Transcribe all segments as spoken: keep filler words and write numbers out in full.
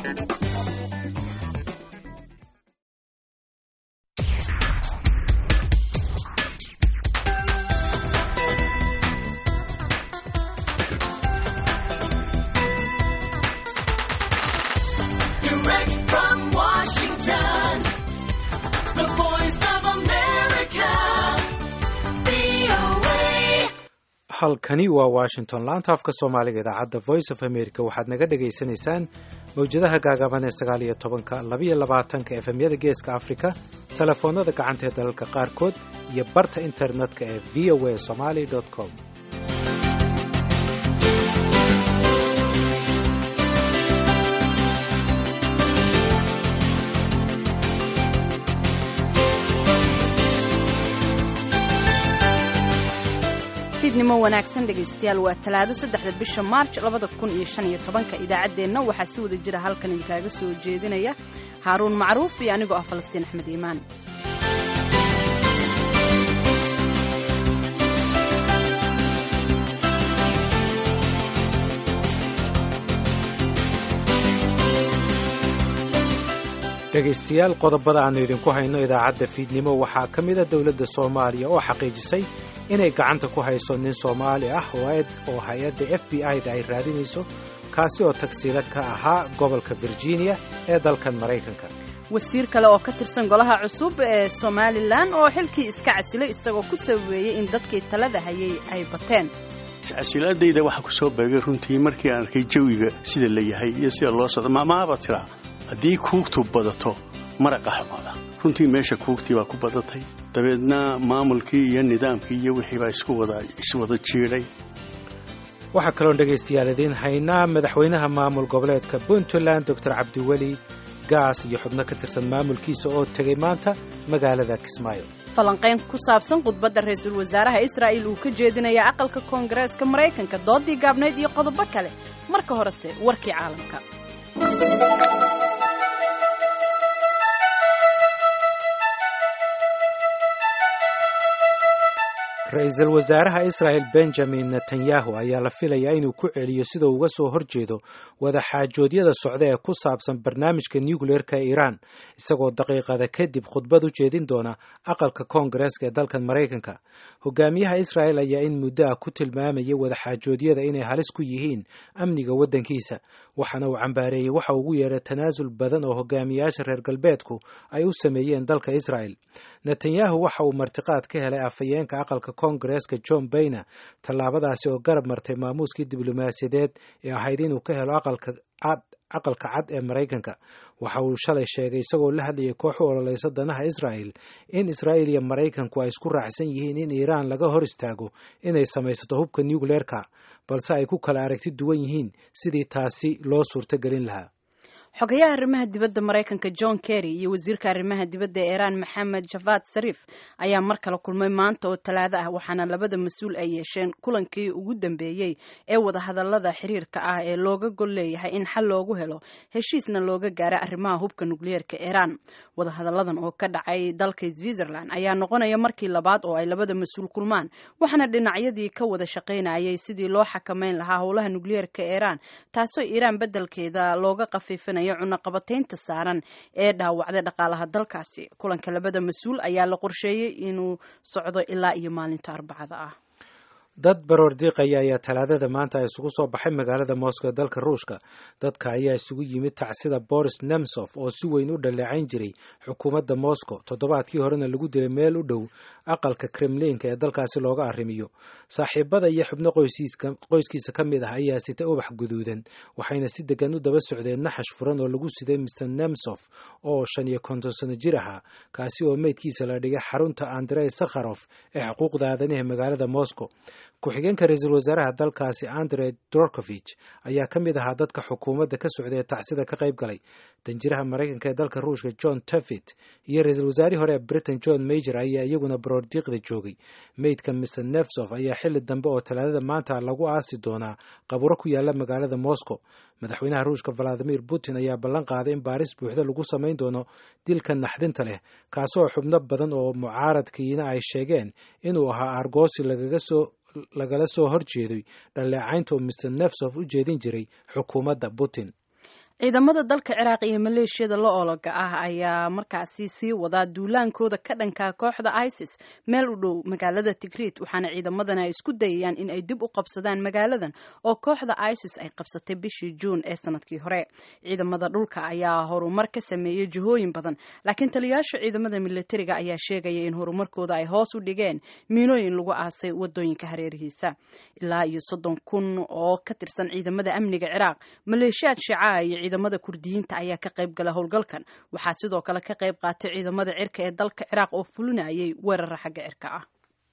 halkani waa Washington laanta afka Soomaaliga idaacadda Voice of America waxaad naga dhageysanaysaan mawjadaha gaagaaban ee sagaal iyo tobanka laba iyo labaatanka F M yada Geeska Afrika telefoonada gacanta ee dalalka qaarkood iyo barta internetka ee v o a somali dot com. nimo wanaagsan dhageystayaal waa talaado saddexda bisha March labada kun iyo shan iyo tobanka idaacadeena waxa si wada jira halkan idinkaga soo jeedinaya Haroon Macruuf iyo anigoo ah Falastiin Axmed Iimaan. dhageystayaal qodobada aan idinku hayno idaacadda fiidnimo waxaa ka mid ah dawladda Soomaaliya oo xaqiijisay inay gacanta ku hayso nin Soomaali ah oo hay'adda F B I-da ay raadinayso kaasi oo tagsiila ka ahaa gobolka Virginia ee dalkan Mareykanka. wasiir kale oo ka tirsan golaha cusub ee Somaliland oo xilkii iska casilay isagoo ku saweeyay in dadkii talada hayay ay bateen. casiladayda waxa ku soo beegay runtii markii aan arkay jawiga sida la yahay iyo sida loo socdo maamaaba tira haddii kuugtu badato maraqa xumada runtii meesha kuugtii baa ku badatay dabeedna maamulkii iyo nidaamkii iyo wixii baa isku wada iswada jiiray. waxaa kaloo dhageystayaal idin haynaa madaxweynaha maamul goboleedka Puntland Doctor Cabdiweli Gaas iyo xubno ka tirsan maamulkiisa oo tagay maanta magaalada Kismaayo. falanqeyn ku saabsan khudbadda ra'iisul wasaaraha Israa'iil uu ka jeedinaya aqalka Koongareeska Mareykanka doodii gaabnayd iyo qodobo kale marka horese warkii caalamka. ra'iisul wasaaraha Israa'iil Benjamin Netanyahu ayaa la filayaa inuu ku celiyo sida uu uga soo horjeedo wada xaajoodyada socda ee ku saabsan barnaamijka nuclear-ka ee Iran isagoo daqiiqada kadib khudbad u jeedin doona aqalka Koongareeska ee dalkan Mareykanka. hogaamiyaha Israa'iil ayaa in muddo ah ku tilmaamayay wada xaajoodyada inay halis ku yihiin amniga waddankiisa waxaana uu cambaareeyay waxa ugu yeeray tanaasul badan oo hogaamiyaasha reer galbeedku ay u sameeyeen dalka Israa'iil. Netanyahu waxa uu martiqaad ka helay afhayeenka aqalka Koongareeska John Boehner tallaabadaasi oo garab martay maamuuskii diblomaasiyadeed ee ahayd inuu ka helo aqalka cad aqalka cad ee Mareykanka. waxa uu shalay sheegay isagoo la hadlayay koox u ololeysa danaha Israa'iil in Israa'iil iyo Mareykanku ay isku raacsan yihiin in Iran laga hor istaago inay samaysato hubka nuclear-ka balse ay ku kala aragti duwan yihiin sidii taasi loo suurtagelin lahaa. xogayaha arrimaha dibadda Mareykanka John Kerry iyo wasiirka arrimaha dibadda ee Iran Mohammad Javad Zarif ayaa mar kale kulmay maanta oo talaado ah waxaana labada mas'uul ay yeesheen kulankii ugu dambeeyay ee wada hadallada xiriirka ah ee looga gol leeyahay in xal loogu helo heshiisna looga gaaro arrimaha hubka nuclear-ka Iran. wada hadalladan oo ka dhacay dalka Switzerland ayaa noqonaya markii labaad oo ay labada mas'uul kulmaan waxaana dhinacyadii ka wada shaqeynayay sidii loo xakameyn lahaa howlaha nuclear-ka Iran taasoo Iran beddelkeeda looga qafiifinayo cunaqabataynta saaran ee dhaawacday dhaqaalaha dalkaasi. kulanka labada mas'uul ayaa la qorsheeyay inuu socdo ilaa iyo maalinta Arbacada ah. dad baroor diiqaya ayaa talaadada maanta isugu soo baxay magaalada Moscow ee dalka Ruushka. dadka ayaa isugu yimid tacsida Boris Nemtsov oo si weyn u dhaleecayn jiray xukuumadda Moscow toddobaadkii horena lagu dilay meel u dhow aqalka Kremlin-ka ee dalkaasi looga arrimiyo. saaxiibada iyo xubno qoyskiisa qoyskiisa ka mid ah ayaa sitay ubax guduudan waxayna si degan u daba socdeen naxash furan oo lagu siday mister Nemtsov oo shan iyo konton sano jir ahaa kaasi oo meydkiisa la dhigay xarunta Andrei Sakharov ee xuquuqda aadanaha magaalada Moscow. ku-xigeenka ra'iisul wasaaraha dalkaasi Andrei Dvorkovich ayaa ka mid ahaa dadka xukuumadda ka socday ee tacsida ka qayb galay. danjiraha Mareykanka ee dalka Ruushka John Tefft iyo ra'iisul wasaarihii hore ee Britain John Major ayaa iyaguna baroor diiqda joogay. meydka mister Nemtsov ayaa xilli dambe oo talaadada maanta lagu aasi doonaa qaburo ku yaala magaalada Moscow. madaxweynaha Ruushka Vladimir Putin ayaa ballan qaaday in baaris buuxda lagu samayn doono dilka naxdinta leh kaasoo xubno badan oo mucaaradkiina ay sheegeen inuu ahaa argoosi lagaga soo lagala soo horjeeday dhaleecaynta oo mister Nemtsov u jeedin jiray xukuumadda Putin. ciidamada dalka ciraaq iyo maleeshiyada la oologa ah ayaa markaasi sii wadaa duulaankooda ka dhanka kooxda isis meel u dhow magaalada Tikrit, waxaana ciidamadana ay isku dayayaan in ay dib u qabsadaan magaaladan oo kooxda isis ay qabsatay bishii Juun ee sanadkii hore. ciidamada dhulka ayaa horumar ka sameeyay jihooyin badan, laakiin taliyayaasha ciidamada militariga ayaa sheegaya in horumarkooda ay hoos u dhigeen miinooyin lagu aasay wadooyinka hareerihiisa. ilaa iyo soddon kun oo ka tirsan ciidamada amniga Ciraaq, maleeshiyaad Shiica iyo ciidamada Kurdiyiinta ayaa ka qayb gala howlgalkan. waxaa sidoo kale ka qayb qaatay ciidamada cirka ee dalka Ciraaq oo fulinayay weerar xagga cirka ah.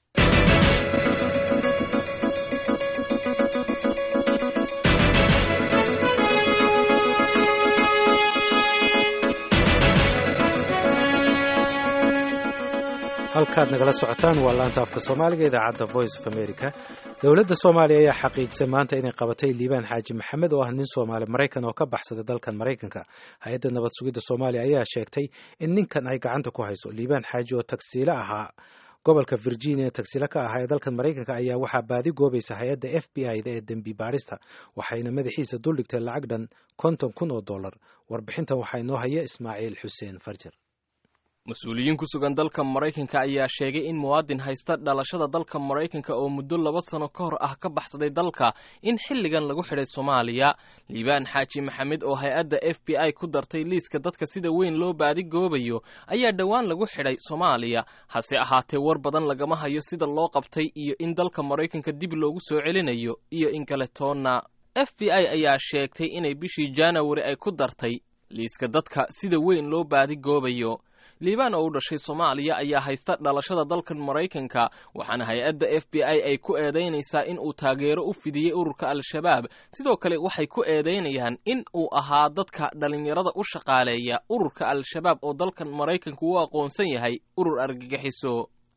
halkaad nagala socotaan waa laanta afka Soomaaliga idaacadda Voice of America. dowladda Soomaaliya ayaa xaqiijisay maanta inay qabatay Liibaan Xaaji Maxamed oo ah nin Soomaali Mareykan oo ka baxsaday dalkan Mareykanka. hay'adda nabad sugidda Soomaaliya ayaa sheegtay in ninkan ay gacanta ku hayso. Liibaan Xaaji oo tagsiile ahaa gobolka Virginia tagsiile ka ahaa ee dalkan Mareykanka ayaa waxaa baadi goobaysa hay'adda F B I da ee dambi baarista, waxayna madaxiisa dul dhigtay lacag dhan konton kun oo dollar. warbixintan waxaa inoo haya Ismaaciil Xuseen Farjar. mas-uuliyiin ku sugan dalka Mareykanka ayaa sheegay in muwaadin haysta dhalashada dalka Mareykanka oo muddo laba sano ka hor ah ka baxsaday dalka in xilligan lagu xidhay Soomaaliya. Liibaan Xaaji Maxamed oo hay'adda F B I ku dartay liiska dadka sida weyn loo baadi goobayo ayaa dhowaan lagu xidhay Soomaaliya, hase ahaatee war badan lagama hayo sida loo qabtay iyo in dalka Mareykanka dib loogu soo celinayo iyo in kale toona. F B I ayaa sheegtay inay bishii January ay ku dartay liiska dadka sida weyn loo baadi goobayo. Liibaan oo u dhashay Soomaaliya ayaa haysta dhalashada dalkan Mareykanka, waxaana hay'adda F B I ay ku eedeynaysaa in uu taageero u fidiyay ururka Al-Shabaab. sidoo kale waxay ku eedeynayaan in uu ahaa dadka dhalinyarada u shaqaaleeya ururka Al-Shabaab oo dalkan Mareykanka uu aqoonsan yahay urur argagixiso.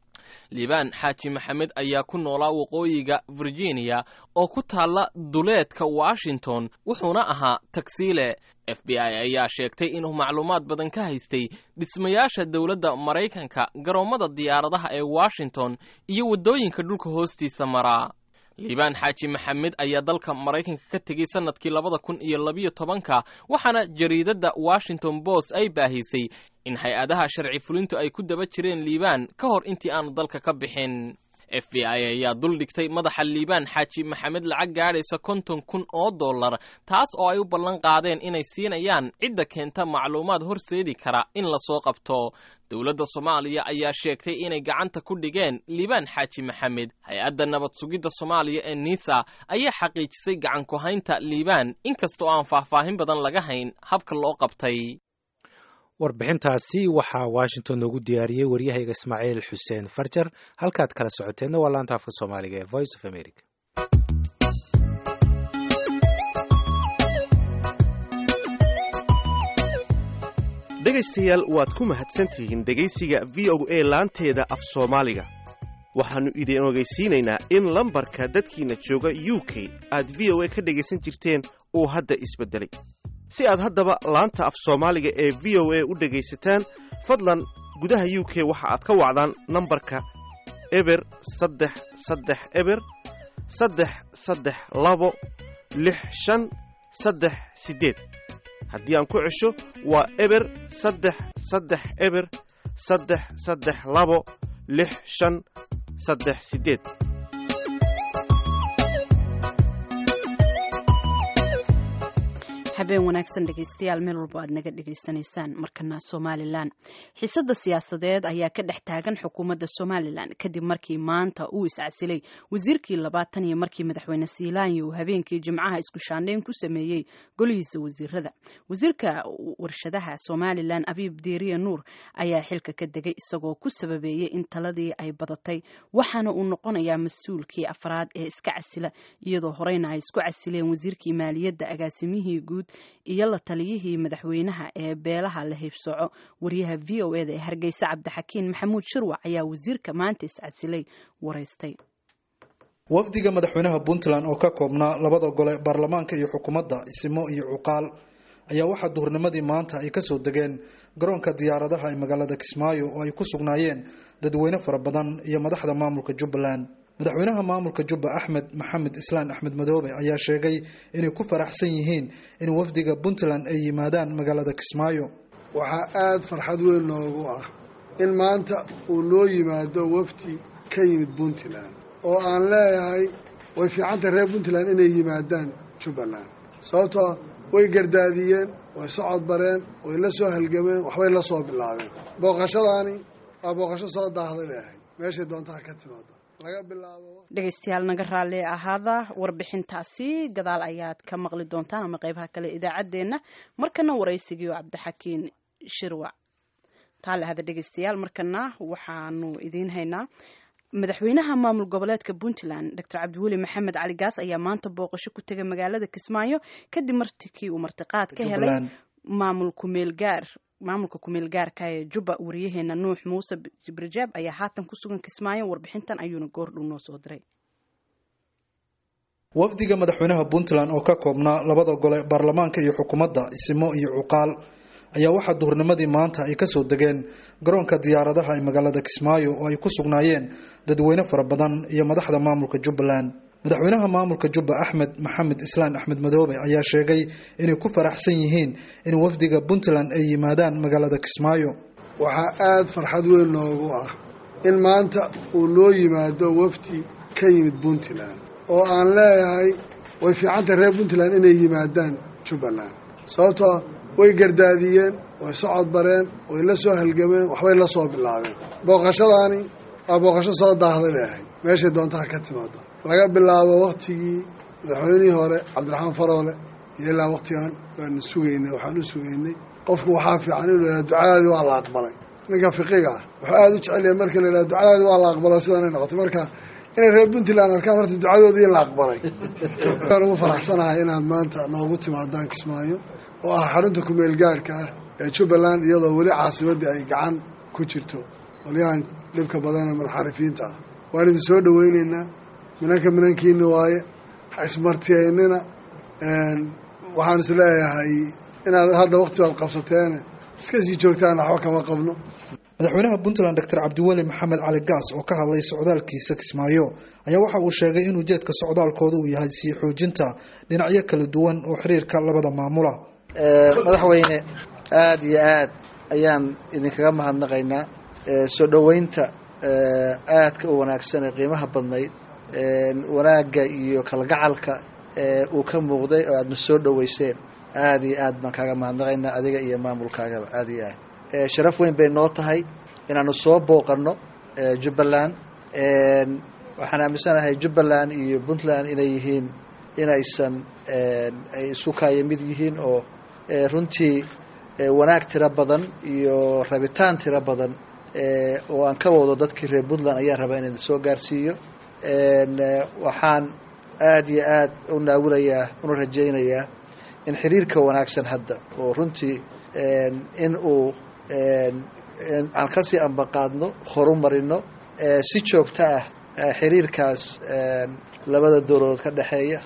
Liibaan Xaaji Maxamed ayaa ku noolaa waqooyiga Virginia oo ku taala duleedka Washington, wuxuuna ahaa tagsiile. F B I ayaa sheegtay inuu macluumaad badan ka haystay dhismayaasha dowladda Mareykanka, garoomada diyaaradaha ee Washington iyo wadooyinka dhulka hoostiisa mara. Liibaan Xaaji Maxamed ayaa dalka Mareykanka ka tegay sanadkii labada kun iyo labiyo tobanka, waxaana jariidada Washington Post ay baahisay in hay-adaha sharci fulintu ay ku daba jireen Liibaan ka hor intii aanu dalka ka bixin. F B I ayaa dul dhigtay madaxa Liibaan Xaaji Maxamed lacag gaadhaysa konton kun oo dollar, taas oo ay u ballan qaadeen inay siinayaan cidda keenta macluumaad horseedi kara in la soo qabto. dowladda Soomaaliya ayaa sheegtay inay gacanta ku dhigeen Liibaan Xaaji Maxamed. hay-adda nabad sugidda Soomaaliya ee NISA ayaa xaqiijisay gacan ku haynta Liibaan, inkastoo aan faahfaahin badan laga hayn habka loo qabtay. warbixintaasi waxaa Washington noogu diyaariyey waryahayga Ismaaciil Xuseen Farjar. halkaad kala socoteenna waa laanta afka Soomaaliga ee Voice of America. dhegaystayaal waad ku mahadsantihiin dhegaysiga V O A laanteeda af Soomaaliga. waxaannu idin ogeysiinaynaa in lambarka dadkiina jooga U K aad V O A ka dhegaysan jirteen uu hadda isbeddelay. si aad haddaba laanta af Soomaaliga ee V O A u dhegaysataan, fadlan gudaha U K waxa aad ka wacdaan nambarka eber saddex saddex eber saddex saddex labo lix shan saddex siddeed. haddii aan ku cesho waa eber saddex saddex eber saddex saddex labo lix shan saddex siddeed. habeen wanaagsan dhegaystayaal meel walba aad naga dhegaysanaysaan. markana Somaliland, xiisada siyaasadeed ayaa ka dhex taagan xukuumadda Somaliland kadib markii maanta uu iscasilay wasiirkii labaatan iyo markii madaxweyne Siilaanyo uu habeenkii Jimcaha isku shaandhayn ku sameeyey golihiisa wasiirada. wasiirka warshadaha Somaliland Abiib Diiriye Nuur ayaa xilka ka degay isagoo ku sababeeyay in taladii ay badatay, waxaana uu noqonayaa mas-uulkii afraad ee iska casila, iyadoo horeyna ay isku casileen wasiirkii maaliyadda, agaasimihii guud iyo la taliyihii madaxweynaha ee beelaha la hiibsooco. wariyaha V O A da ee Hargeysa Cabdixakiin Maxamuud Shirwac ayaa wasiirka maanta iscasilay wareystay. wafdiga madaxweynaha Puntland oo ka koobnaa labada gole baarlamaanka iyo xukuumadda isimo iyo cuqaal ayaa waxaa duhurnimadii maanta ay ka soo degeen garoonka diyaaradaha ee magaalada Kismaayo oo ay ku sugnaayeen dadweyne fara badan iyo madaxda maamulka Jubbaland. madaxweynaha maamulka Jubba Axmed Maxamed Islaan Axmed Madoobe ayaa sheegay inay ku faraxsan yihiin in wafdiga Puntland ay yimaadaan magaalada Kismaayo. waxaa aad farxad weyn noogu ah in maanta uu noo yimaado wafdi ka yimid Puntland oo aan leeyahay way fiicanta reer Puntland inay yimaadaan Jubbaland sababtoo way gardaadiyeen way socod bareen way la soo halgameen waxbay la soo bilaabeen booqashadaani waa booqasho soo daahday leeyahay meeshay doontaa ka timaado laga bilaabo dhegeystayaal naga raalli ahaada warbixintaasi gadaal ayaad ka maqli doontaan ama qaybaha kale idaacadeena markana waraysigiyo Cabdixakiin Shirwac raalli ahada dhegeystayaal markana waxaanu idiin haynaa madaxweynaha maamul goboleedka Puntland Doctor Cabdiweli Maxamed Cali Gaas ayaa maanta booqasho ku tagay magaalada Kismaayo kadib markii uu martiqaad ka helay maamul kumeel gaar maamulka kumeel gaarka ee Jubba wariyaheena Nuux Muuse Jibrijaab ayaa haatan ku sugan Kismaayo warbixintan ayuuna goor dhow noo soo diray. wafdiga madaxweynaha Puntland oo ka koobnaa labada gole baarlamaanka iyo xukuumadda isimo iyo cuqaal ayaa waxa duhurnimadii maanta ay ka soo degeen garoonka diyaaradaha ee magaalada Kismaayo oo ay ku sugnaayeen dadweyne fara badan iyo madaxda maamulka Jubbaland. madaxweynaha maamulka Jubba Axmed Maxamed Islaan Axmed Madoobe ayaa sheegay inay ku faraxsan yihiin in wafdiga Puntland ay yimaadaan magaalada Kismaayo. waxaa aad farxad weyn noogu ah in maanta uu noo yimaado wafdi ka yimid Puntland oo aan leeyahay way fiicanta reer Puntland inay yimaadaan Jubbaland sababtoo way gardaadiyeen way socod bareen way la soo halgameen waxbay la soo bilaabeen booqashadaani waa booqasho soo daahday leeyahay meeshay doontaa ka timaado laga bilaabo waqtigii madaxweynihii hore Cabdiraxmaan Faroole iyo ilaa waqtigan waan sugaynay waxaan u sugaynay qofku waxaa fiican inuu yiraahdo ducadaadii waa la aqbalay ninka fiqiga ah wuxuu aad u jecel yahay marka la yiraahdo ducadaadii waa la aqbalay sidan ay noqotay marka inay reer Puntland arkaan horta ducadoodii la aqbalay waan ugu faraxsanahay inaad maanta noogu timaadaan Kismaayo oo ah xarunta kumeel gaarka ah ee Jubbaland iyadoo weli caasimadda ay gacan ku jirto waliyan dhibka badan ee marxarifiinta ah waan idin soo dhaweynaynaa minanka minankiina waaye ha ismartiyeynina waxaan is leeyahay inaad hadda waqti baad qabsateen iska sii joogtaan waxba kama qabno. madaxweynaha Puntland Doctor Cabdiweli Maxamed Cali Gaas oo ka hadlay socdaalkiisa Kismaayo ayaa waxa uu sheegay in ujeedka socdaalkooda uu yahay sii xoojinta dhinacyo kala duwan oo xiriirka labada maamula. madaxweyne aad iyo aad ayaan idinkaga mahadnaqaynaa soo dhaweynta aadka u wanaagsan ee qiimaha badnayd wanaagga iyo kalgacalka uu ka muuqday oo aadna soo dhaweyseen aad iyo aad baan kaaga mahadnaqaynaa adiga iyo maamulkaagaba aad iyo aad sharaf weyn bay noo tahay inaanu soo booqano Jubbaland waxaan aaminsanahay Jubbaland iyo Puntland inay yihiin inaysan ay isu kaaya mid yihiin oo runtii wanaag tiro badan iyo rabitaan tiro badan oo aan ka wado dadkii reer Puntland ayaa raba inaan soo gaarsiiyo waxaan aad iyo aad u naawulayaa una rajaynayaa in xiriirka wanaagsan hadda oo runtii in uu aan kasii ambaqaadno horumarino si joogto ah xiriirkaas labada dowladood ka dhexeeya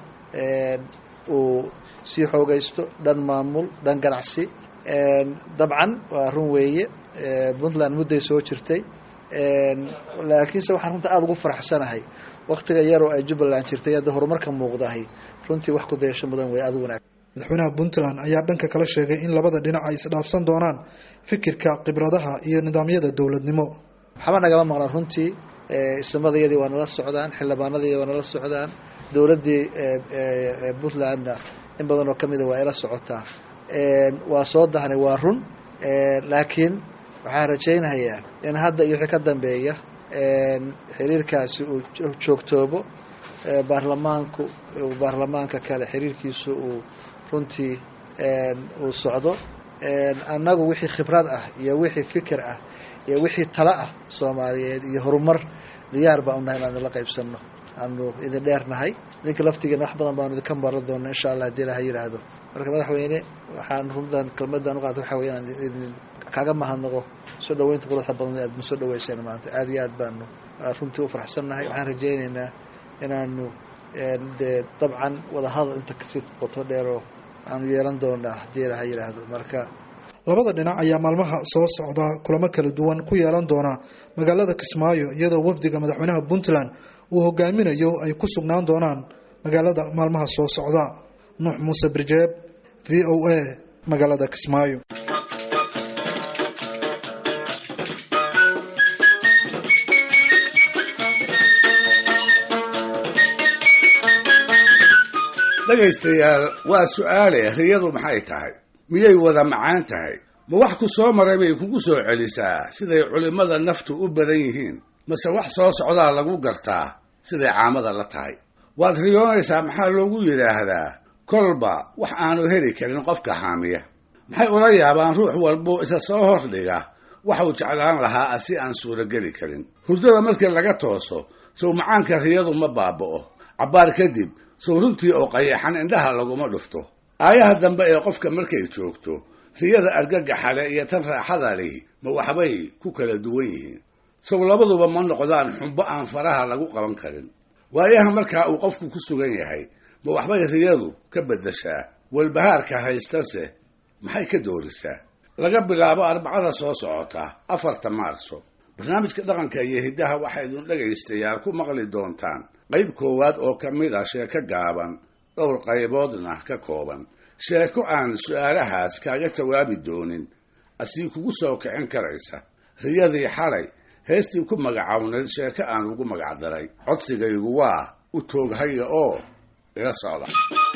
uu sii xoogaysto dhan maamul dhan ganacsi dabcan waa run weeye Puntland mudday soo jirtay laakiinse waxaan runta aada ugu faraxsanahay waqtiga yaroo ay Jubbaland jirtay hadda horumarka muuqdahay runtii wax ku dayasho mudan way aad u wanaag. madaxweynaha Puntland ayaa dhanka kala sheegay in labada dhinac ay isdhaafsan doonaan fikirka khibradaha iyo nidaamyada dowladnimo. waxba nagala maqnaan runtii ismadayadii waa nala socdaan xildhibaanadii waa nala socdaan dowladdii Puntlandna in badan oo kamida waa ila socotaa waa soo dahnay waa run laakiin waxaan rajaynayaa in hadda iyo wixii ka dambeeya xiriirkaasi uu joogtoobo baarlamaanku baarlamaanka kale xiriirkiisu uu runtii uu socdo annagu wixii khibrad ah iyo wixii fikir ah iyo wixii talo ah Soomaaliyeed iyo horumar diyaar baan u nahay inaan la qaybsanno aanu idin dheernahay ninka laftigeena wax badan baan idinka maran doonaa insha Allah hadii la yiraahdo. marka madaxweyne waxaan runtan kelmadan u qaaday waxa weeye inaan idin kaaga mahadnaqo soo dhaweynta quruxda badan ee aad soo dhaweyseen maanta aad iyo aad baanu runtii u faraxsanahay waxaan rajaynaynaa inaanu dabcan wada hadal inta kasii qoto dheero aanu yeelan doonaa hadii la yiraahdo. marka labada dhinac ayaa maalmaha soo socda kulamo kala duwan ku yeelan doona magaalada Kismaayo iyadoo wafdiga madaxweynaha Puntland uu hogaaminayo ay ku sugnaan doonaan magaalada maalmaha soo socda. Nuux Muuse Birjeeb, V O A, magaalada Kismaayo. dhagaystayaal waa su'aale riyadu maxay tahay miyay wada macaan tahay ma wax ku soo maray bay kugu soo celisaa siday culimada naftu u badan yihiin mase wax soo socdaa lagu gartaa siday caamada la tahay waad riyoonaysaa maxaa loogu yidhaahdaa kolba wax aanu heli karin qofka haamiya maxay ula yaabaan ruux walbo isa soo hordhiga waxa uu jeclaan lahaa si aan suurageli karin hurdada markii laga tooso soo macaanka riyadu ma baaba'o cabbaar kadib soo runtii oo qayaxan indhaha laguma dhufto aayaha dambe ee qofka markay joogto riyada argagaxale iyo tan raaxada leh ma waxbay ku kala duwan yihiin soo labaduba ma noqdaan xumbo aan faraha lagu qaban karin waayaha markaa uu qofku ku sugan yahay ma waxbay riyadu ka beddeshaa walbahaarka haystase maxay ka doorisaa laga bilaabo arbacada soo socota afarta maarso barnaamijka dhaqanka iyo hiddaha waxay idin dhagaystayaal ku maqli doontaan qayb koowaad oo ka mid ah sheeko gaaban dhowr qayboodna ka kooban sheeko aan su'aalahaas kaaga jawaabi doonin asii kugu soo kicin karaysa riyadii xalay heestii ku magacawneed sheeko aan ugu magacdaray codsigaygu waa u tooghaya oo ila socda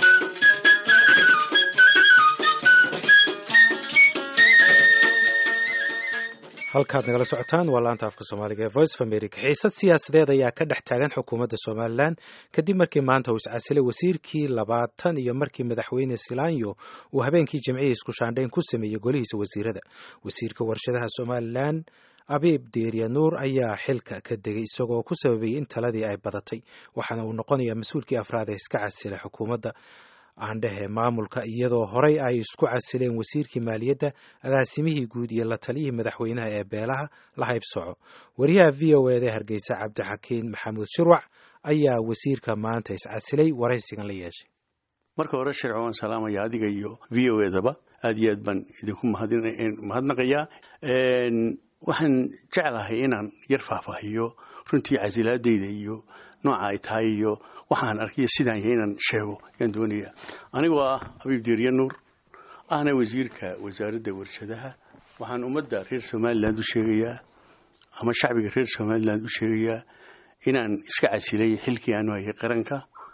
halkaad nagala socotaan waa laanta afka soomaaliga ee voice of america. xiisad siyaasadeed ayaa ka dhex taagan xukuumadda somalilan kadib markii maanta uu iscasilay wasiirkii labaatan iyo markii madaxweyne silaanyo uu habeenkii jimcihii isku shaandhayn ku sameeyey golihiisa wasiirada. wasiirka warshadaha somalilan abiib diirya nuur ayaa xilka ka degay isagoo ku sababayay in taladii ay badatay waxaana uu noqonayaa mas-uulkii afraad ee iska casilay xukuumadda aandhehe maamulka iyadoo horey ay isku casileen wasiirkii maaliyadda agaasimihii guud iyo la taliyihii madaxweynaha ee beelaha la haybsoco. wariyaha v o eda hargeysa cabdixakiin maxamuud shirwac ayaa wasiirka maanta iscasilay waraysigan la yeeshay. marka hore sharci waan salaamaya adiga iyo v o edaba aad iyo aad baan idinku mahadnaqayaa. waxaan jeclahay inaan yar faahfaahiyo runtii casilaadayda iyo nooca ay tahay iyo waxaan arkay sidaan yahay inaan sheego yaan doonayaa. anigoo ah abiib diirya nuur ahna wasiirka wasaaradda warshadaha waxaan ummadda reer somaliland u sheegayaa ama shacbiga reer somaliland u sheegayaa inaan iska casilay xilkii aanu hayay qaranka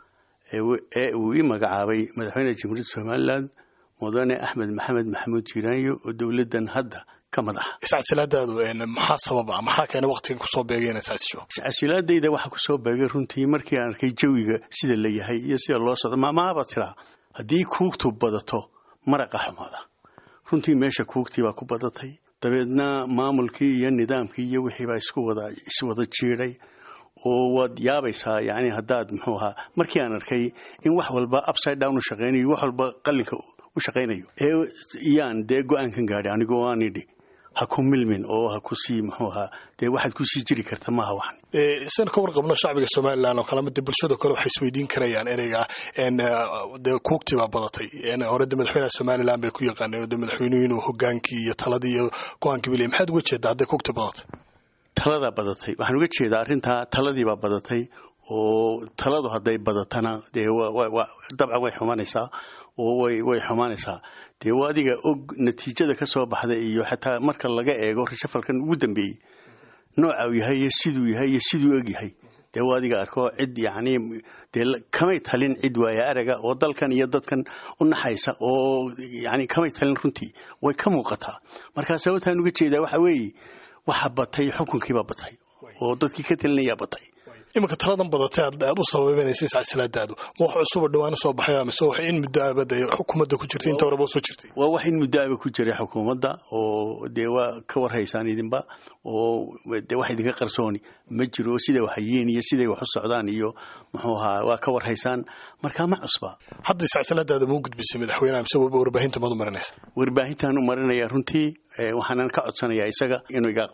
ee uu ii magacaabay madaxweynaha jamhuuriyadda somaliland mudane axmed maxamed maxamuud jiiraanyo oo dowladdan hadda iscasilaadaadu maxaa sababa maxaa keena waqtiga ku soo beegay inaad iscasisho? iscasilaadayda waxaa ku soo beegay runtii markii aan arkay jawiga sida la yahay iyo sida loo socdo maamaaba tiraa haddii kuugtu badato maraqa xumaada. runtii meesha kuugtii baa ku badatay dabeedna maamulkii iyo nidaamkii iyo wixii baa isku wada iswada jiiday oo waad yaabaysaa yani haddaad muxuu ahaa markii aan arkay in wax walba upside down u shaqaynayo wax walba qalinka u shaqaynayo ee iyaan dee go-aankan gaadhay anigoo aan idhi ha ku milmin oo ha ku sii muxuu ahaa dee waxaad ku sii jiri karta maaha waxan. isan ka warqabno shacbiga somaliland oo kalama dee bulshada kale waxay isweydiin karayaan ereyga dee kuugtii baa badatay hore dee madaxweynaha somaliland bay ku yaqaaneen dee madaxweynuhu inuu hogaankii iyo taladii iyo go-aankii bilay maxaad uga jeedaa hadday kuugtii badatay? taladaa badatay waxaan uga jeedaa arrintaa taladii baa badatay oo taladu hadday badatana dee dabcan way xumanaysaa oo way way xumaanaysaa dee waa adiga og natiijada ka soo baxda iyo xataa marka laga eego rashafalkan ugu dambeeyey nooca uu yahay iyo siduu yahay iyo siduu eg yahay dee waa adiga arko cid yacni dee kamay talin cid waaya araga oo dalkan iyo dadkan u naxaysa oo yacni kamay talin runtii way ka muuqataa. markaa sababtaan uga jeedaa waxa weeye waxa batay xukunkiibaa batay oo dadkii ka talinayaa batay. iminka taladan badatay aad u sababeynaysa iscasilaadaadu ma wax cusub dhawaan soo baxay mise wax in muddo abada xukuumadda ku jirtay inta horeba soo jirtay? waa wax in muddo abada ku jiray xukuumadda oo dee waa ka warhaysaan idinba oo dee wax idinka qarsooni ma jiro sida wax yihiin iyo siday wax u socdaan iyo muxuu ahaa waa ka warhaysaan markaa ma cusba. hadda iscasilaadaada ma u gudbisay madaxweynaha mise warbaahinta maad u marinaysa? warbaahintaan u marinaya runtii waxaanan ka codsanayaa isaga inuu iga aqbalo.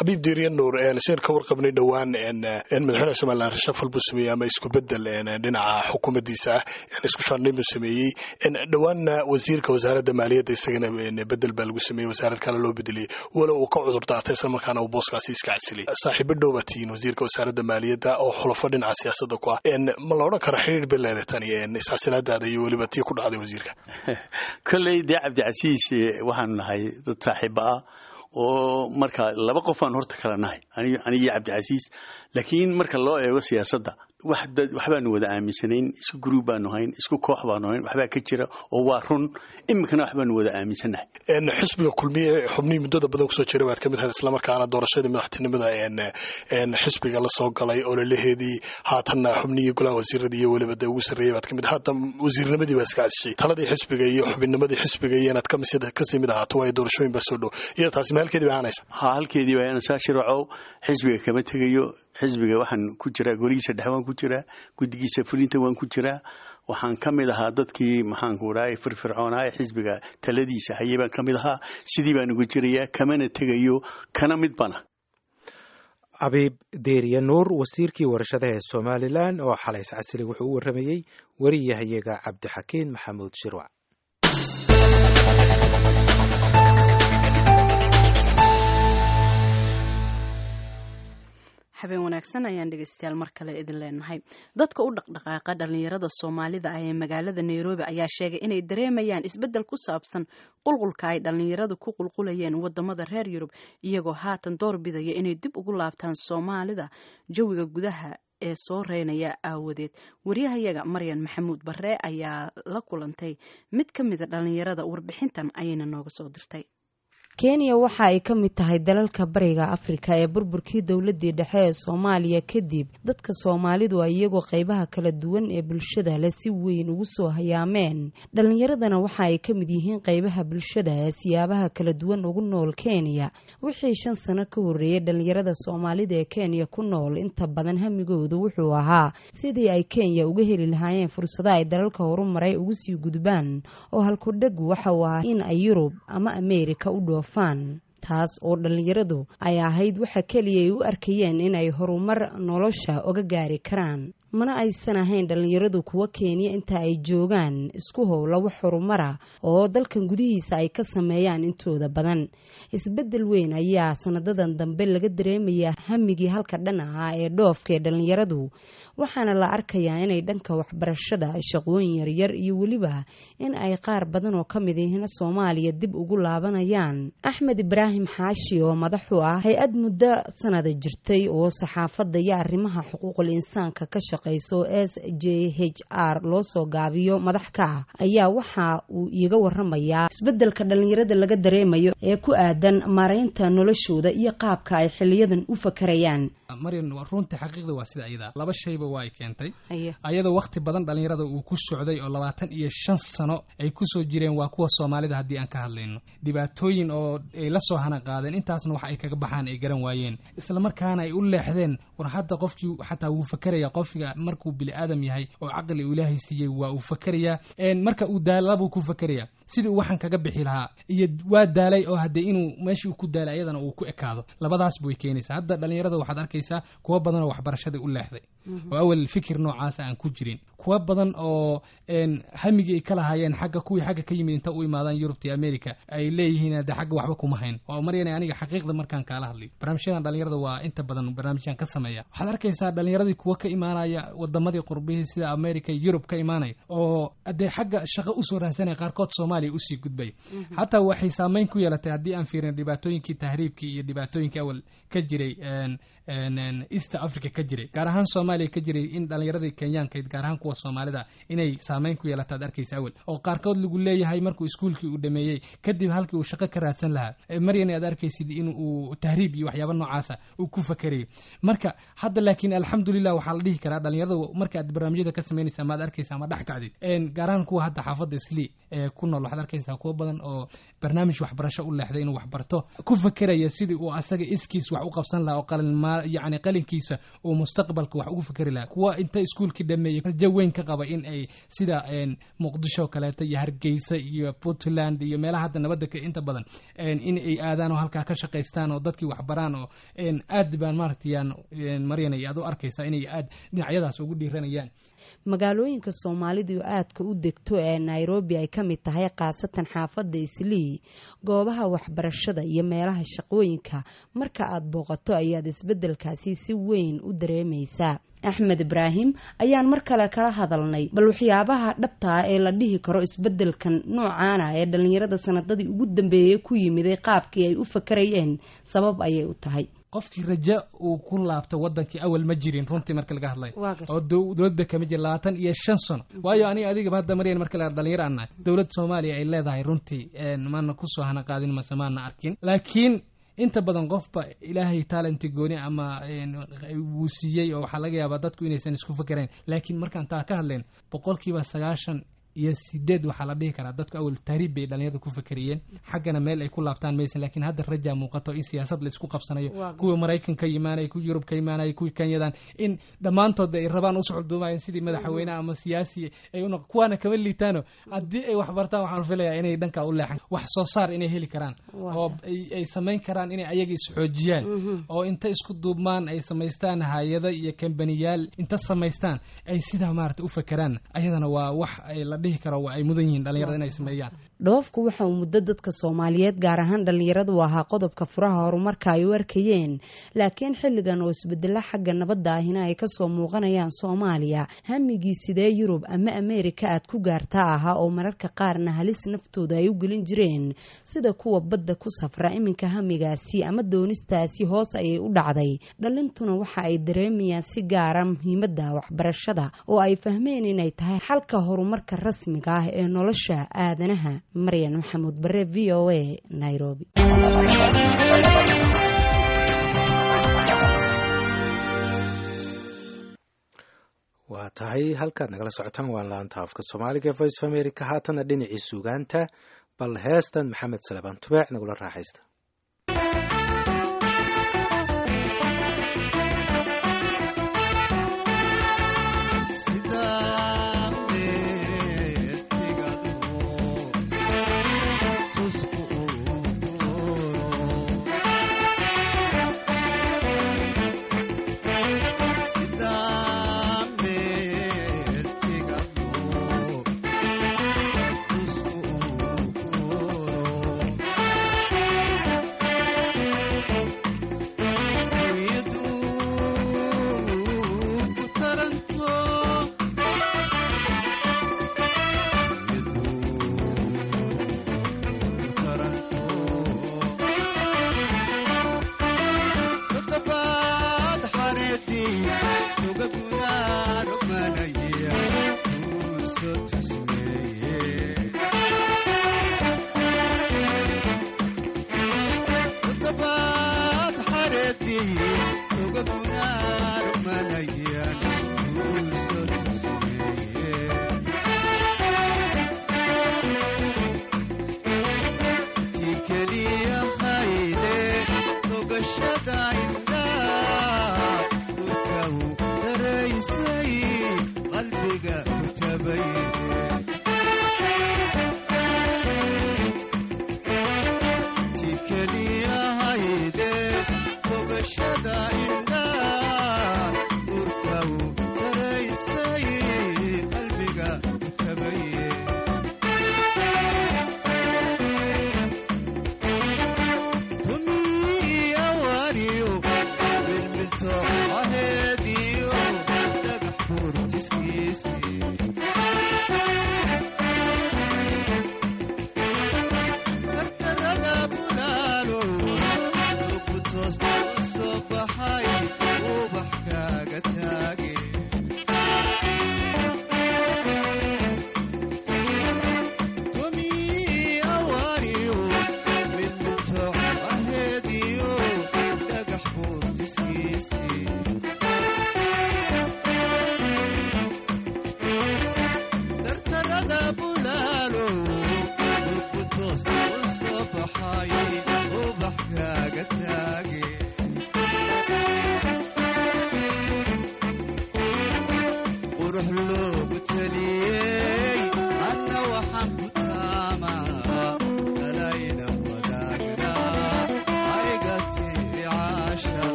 xabiib diiriye nuur seen ka warqabnay dhowaan madaxweynaha somaliland rashafal buu sameeyey ama isku bedel dhinaca xukuumaddiisa ah isku shaandhayn buu sameeyey dhowaanna wasiirka wasaaradda maaliyadda isagana bedel baa lagu sameeyey wasaarad kale loo bedeliyey walow uu ka cudur daatay isla markaana uu booskaasi iska casilay saaxiibo dhow baa tihiin wasiirka wasaaradda maaliyadda oo xulafo dhinaca siyaasadda ku ah ma la odhan kara xiriir bay leedahay tani iscasilaadaada iyo weliba tii ku dhacday wasiirka kolley dee cabdicasiis waxaanu nahay dad saaxiiba ah oo marka laba qof aan horta kala nahay anigii cabdicasiis laakiin marka loo eego siyaasadda waxbaanu wada aaminsanayn isku gruub baanu hayn isku koox baanu hayn waxbaa ka jira oo waa run iminkana waxbaanu wada aaminsannahay xisbiga kulmiye xubnihii muddada badan kusoo jiray baad ka mid ahayd islamarkaana doorashadii madaxtinimada xisbiga la soo galay ololaheedii haatanna xubnihii golaha wasiiradii iyo weliba dee ugu sarreeyay baad ka mid haatan wasiirnimadii baa iska casishay taladii xisbiga iyo xubinnimadii xisbiga iyo inaad kasii mid ahaato waayo doorashooyin baa soo dhow iyada taasi ma halkeedii bay ahaanaysa ha halkeedii baa aanaysaa shircow xisbiga kama tegayo xisbiga waxaan ku jiraa golihiisa dhexe waan ku jiraa guddigiisa fulinta waan ku jiraa waxaan ka mid ahaa dadkii maxaanku dhahay firfircoonaa ee xisbiga taladiisa hayay baan ka mid ahaa sidii baan uga jirayaa kamana tegayo kana mid bana xabiib diiriye nuur wasiirkii warshadaha ee somalilan oo xalay iscasilay wuxuu u warramayey wariyahayaga cabdixakiin maxamuud shirwac habeen wanaagsan ayaan dhegeystayaal mar kale idin leenahay dadka u dhaqdhaqaaqa dhalinyarada soomaalida ah ee magaalada nairobi ayaa sheegay inay dareemayaan isbeddel ku saabsan qulqulka ay dhalinyaradu ku qulqulayeen wadamada reer yurub iyagoo haatan door bidaya inay dib ugu laabtaan soomaalida jawiga gudaha ee soo reynaya aawadeed wariyahayaga maryan maxamuud barre ayaa la kulantay mid ka mida dhalinyarada warbixintan ayayna nooga soo dirtay kenya waxa ay ka mid tahay dalalka bariga afrika ee burburkii dowladii dhexe ee soomaaliya kadib dadka soomaalidu ay iyagoo qaybaha kala duwan ee bulshada le si weyn ugu soo hayaameen dhalinyaradana waxa ay ka mid yihiin qaybaha bulshada ee siyaabaha kala duwan ugu nool kenya wixii shan sano ka horeeyay dhalinyarada soomaalida ee kenya ku nool inta badan hamigooda wuxuu ahaa sidii ay kenya uga heli lahaayeen fursado ay dalalka horumaray ugu sii gudbaan oo halkudhagu waxa uu ahaa in ay yurub ama ameerika u dhoofaan taas oo dhalinyaradu ay ahayd waxa keliya ay u arkayeen in ay horumar nolosha oga gaari karaan mana aysan ahayn dhalinyaradu kuwa Kenya inta ay joogaan isku howla wax horumara oo dalkan gudihiisa ay ka sameeyaan intooda badan isbedel weyn ayaa sanadadan dambe laga dareemayaa hamigii halka dhan ah ee dhoofka dhalinyaradu waxaana la arkayaa inay dhanka waxbarashada shaqooyin yar yar iyo waliba in ay qaar badan oo kamid yihiin Soomaaliya dib ugu laabanayaan Axmed Ibrahim Xaashi oo madax u ah hay'ad muddo sanad jirtay oo saxaafadda iyo arrimaha xuquuqul insaanka ka shaqeyso S J H R loo soo gaabiyo madax ka ayaa waxa uu iiga waramayaa isbedelka dhalinyarada laga dareemayo ee ku aadan maareynta noloshooda iyo qaabka ay xiliyadan u fakarayaan Maryan runtii xaqiiqda waa sida ayada laba shayba waa ay keentay ayadoo waqti badan dhalinyarada uu ku socday oo labaatan iyo shan sano ay ku soo jireen waa kuwa Soomaalida hadii aan ka hadlayno dhibaatooyin oo ay la soo hana qaadeen intaasna waxa ay kaga baxaan ay garan waayeen isla markaana ay u leexdeen war hadda qofkii xataa uu fakaraya qofka markuu bili aadam yahay oo aqli uu Ilaahay siiyay waa uu fakaraya een marka uu daalaba ku fakaraya sidii uu waxan kaga bixi lahaa iyo waa daalay oo hadda inuu meeshii uu ku daalay ayadana uu ku ekaado labadaas buu keenaysaa hadda dhalinyarada waxaad arkaysaa kuwa badan oo waxbarashada u leexday oo awal fikir noocaas aan ku jirin kuwa badan oo een hamigi ay kala hayeen xagga kuwii xagga ka yimid inta u imaadaan Yurubta iyo America ay leeyihiin hada xagga waxba kuma hayn oo mariyana aniga xaqiiqda markaan kala hadlay barnaamijyadan dhalinyarada waa inta badan barnaamijyan ka sameeya waxaad arkaysaa dhalinyaradii kuwa ka imaanaya wadamadii qurbihi sida America Yurub ka imaanay oo ade xagga shaqo u soo raadsanay qaarkood Soomaaliya u sii gudbay hatta waxay saameyn ku yeelatay hadii aan fiirin dhibaatooyinkii tahriibkii iyo dhibaatooyinkii awal ka jiray een een East Africa ka jiray gaar ahaan Soomaaliya ka jiray in dhalinyaradii Kenyaanka gaar ahaan kuwa Soomaalida inay saameyn ku yeelato arkaysa awal oo qaarkood lagu leeyahay markuu iskuulkii u dhameeyay kadib halkii uu shaqo ka raadsan lahaa mariyana aad arkaysid in uu tahriib iyo waxyaabo noocaas ah uu ku fakariyay marka hadda laakiin alxamdulillah waxa la dhihi karaa dhalinyarada marka aad barnaamijyada ka sameynaysa ma aad arkaysaa ma dhax kacday een gaar ahaan kuwa hadda xaafadda Isli ee ku nool waxaad arkaysaa kuwa badan oo barnaamij waxbarasho u leexday inuu waxbarto ku fakaraya sidii uu asaga iskiis wax u qabsan lahaa oo qalin yacni qalinkiisa uu mustaqbalka wax ugu fikri lahaa, kuwa inta iskuulkii dhameeyey rajo weyn ka qaba in ay sida muqdisho kaleeto iyo hargeysa iyo puntland iyo meelaha hadda nabadda inta badan in ay aadaan oo halkaa ka shaqaystaan oo dadkii waxbaraan oo aad baan maaragtayaan maryan ay aad u arkaysaa inay aad dhinacyadaas ugu dhiiranayaan. magaalooyinka soomaalidu aadka u degto ee nairobi ay ka mid tahay khaasatan xaafadda islii, goobaha waxbarashada iyo meelaha shaqooyinka marka aad booqato ayaad isbeddelkaasi si weyn u dareemaysaa. axmed ibraahim ayaan mar kale kala hadalnay bal waxyaabaha dhabtaa ee la dhihi karo isbeddelkan noocaana ee dhallinyarada sanadadii ugu dambeeyey ku yimiday qaabkii ay u fakarayeen sabab ayay u tahay. qofkii rajo uu ku laabto wadankii awal ma jirin runtii marka laga hadlayo oo dowladda kamid jir labaatan iyo shan sano waayo aniga adigaba hadda maryan marka la dhalinyaro aan nahay dowladda Soomaaliya ay leedahay runtii maana ku soo hana qaadin ma samaana arkin, laakiin inta badan qofba ilaahay talent gooni ama uu siiyay oo waxa laga yaabaa dadku inaysan isku fakareen, laakiin markaan taa ka hadleen boqolkiiba sagaashan iyo sideed waxaa la dhihi karaa dadku awal tahriib bay dhalinyarada ku fakariyeen, xaggana meel ay ku laabtaan maysan, laakiin hadda rajaa muuqato in siyaasad la isku qabsanayo, kuwa Maraykanka yimaanay, kuwa Yurub ka yimaanay, kuwa Kenyadan in dhammaantood ay rabaan u socdoomayeen sidii madaxweyne ama siyaasi ay una kuwana kama liitaano haddii ay wax bartaan waxaan filayaa inay dhanka u leexan wax soo saar inay heli karaan oo ay samayn karaan inay ayaga isxoojiyaan oo inta isku duubmaan ay samaystaan hay'ado iyo kambaniyaal inta samaystaan ay sida maarta u fakaraan ayadana waa wax ay la dhihi karo waa ay mudan yihiin dhalinyarada inay sameeyaan. dhoofku waxa uu muddo dadka Soomaaliyeed gaar ahaan dhalinyaradu ahaa qodobka furaha horumarka ay u arkayeen, laakiin xilligan oo isbedelo xagga nabadda ahina ay ka soo muuqanayaan Soomaaliya hamigii sidee Yurub ama Ameerika aad ku gaartaa aha oo mararka qaarna halis naftooda ay u gelin jireen sida kuwa badda ku safra. iminka hamigaasi ama doonistaasi hoos ayay u dhacday, dhalintuna waxa ay dareemayaan si gaara muhiimadda waxbarashada oo ay fahmeen inay tahay xalka horumarka rasmiga ah ee nolosha aadanaha. maryan maxamuud bare, v o a, Nairobi. waa tahay halkaad nagala socotaan waa laanta afka Soomaaliga Voice of America. haatana dhinacii suugaanta bal heestan maxamed salebaan tubeec nagula raaxaysta.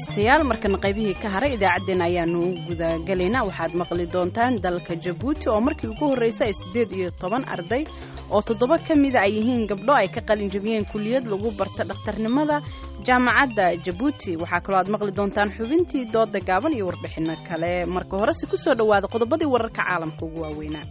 dhegaystayaal markana qaybihii ka haray idaacaddeenna ayaanu gudagelaynaa. waxaad maqli doontaan dalka jabuuti oo markii ugu horreysay ay siddeed iyo toban arday oo toddoba ka mida ay yihiin gabdho ay ka qalin jabiyeen kuliyad lagu barta dhakhtarnimada jaamacadda jabuuti. waxaa kaloo aad maqli doontaan xubintii dooda gaaban iyo warbixino kale. marka horese ku soo dhowaada qodobadii wararka caalamka ugu waaweynaa.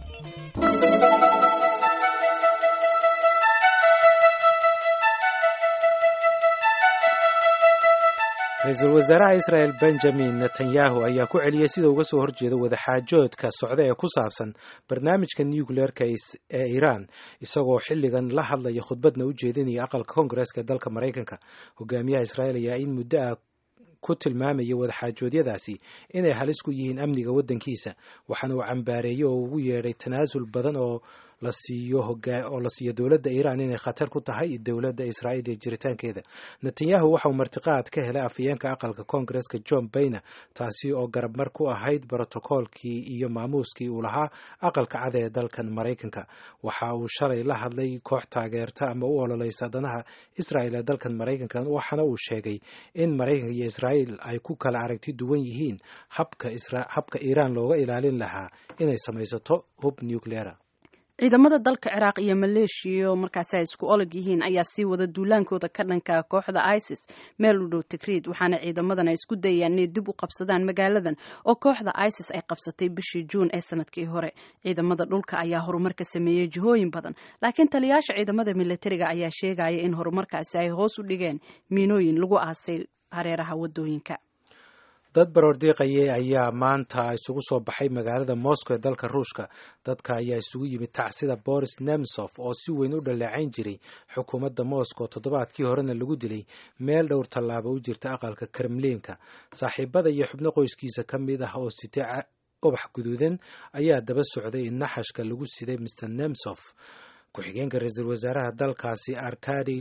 ra-iisul wasaaraha israel benjamin netanyahu ayaa ku celiyey sida uga soo horjeeda wadaxaajoodka socda ee ku saabsan barnaamijka nucleerka ee iiraan, isagoo xilligan la hadlaya khudbadna u jeedinaya aqalka koongareeska ee dalka maraykanka. hogaamiyaha israel ayaa in muddo ah ku tilmaamaya wadaxaajoodyadaasi inay halis ku yihiin amniga waddankiisa, waxaana uu cambaareeyey oo ugu yeedhay tanaasul badan oo la siiyo oo la siiyo dowladda iiraan inay khatar ku tahay dowladda israa'iil iyo jiritaankeeda. netanyahu waxa uu martiqaad ka helay afhayeenka aqalka koongareeska john boehner, taasi oo garabmar ku ahayd brotokoolkii iyo maamuuskii uu lahaa aqalka cad ee dalkan maraykanka. waxa uu shalay la hadlay koox taageerta ama u ololeysa danaha israa'iil ee dalkan maraykanka, waxaana uu sheegay in maraykanka iyo israa'iil ay ku kala aragti duwan yihiin habka habka iiraan looga ilaalin lahaa inay samaysato hub nucleara. ciidamada dalka ciraaq iyo maleeshiya markaasi ay isku olag yihiin ayaa sii wada duulaankooda ka dhanka kooxda isis meel u dhow tikriid, waxaana ciidamadan ay isku dayayaan inay dib u qabsadaan magaaladan oo kooxda isis ay qabsatay bishii juun ee sanadkii hore. ciidamada dhulka ayaa horumar ka sameeyey jihooyin badan, laakiin taliyaasha ciidamada militariga ayaa sheegaya in horumarkaasi ay hoos u dhigeen miinooyin lagu aasay hareeraha wadooyinka. dad baroordiiqayay ayaa maanta isugu soo baxay magaalada Moscow ee dalka Ruushka. dadka ayaa isugu yimid tacsida Boris Nemtsov oo si weyn u dhaleecayn jiray xukuumadda Moscow toddobaadkii horena lagu dilay meel dhowr tallaabo u jirta aqalka Kremlinka. saaxiibada iyo xubno qoyskiisa ka mid ah oo sitee ubax guduudan ayaa daba socday in naxashka lagu siday mister Nemtsov. ku-xigeenka ra'iisul wasaaraha dalkaasi Arkady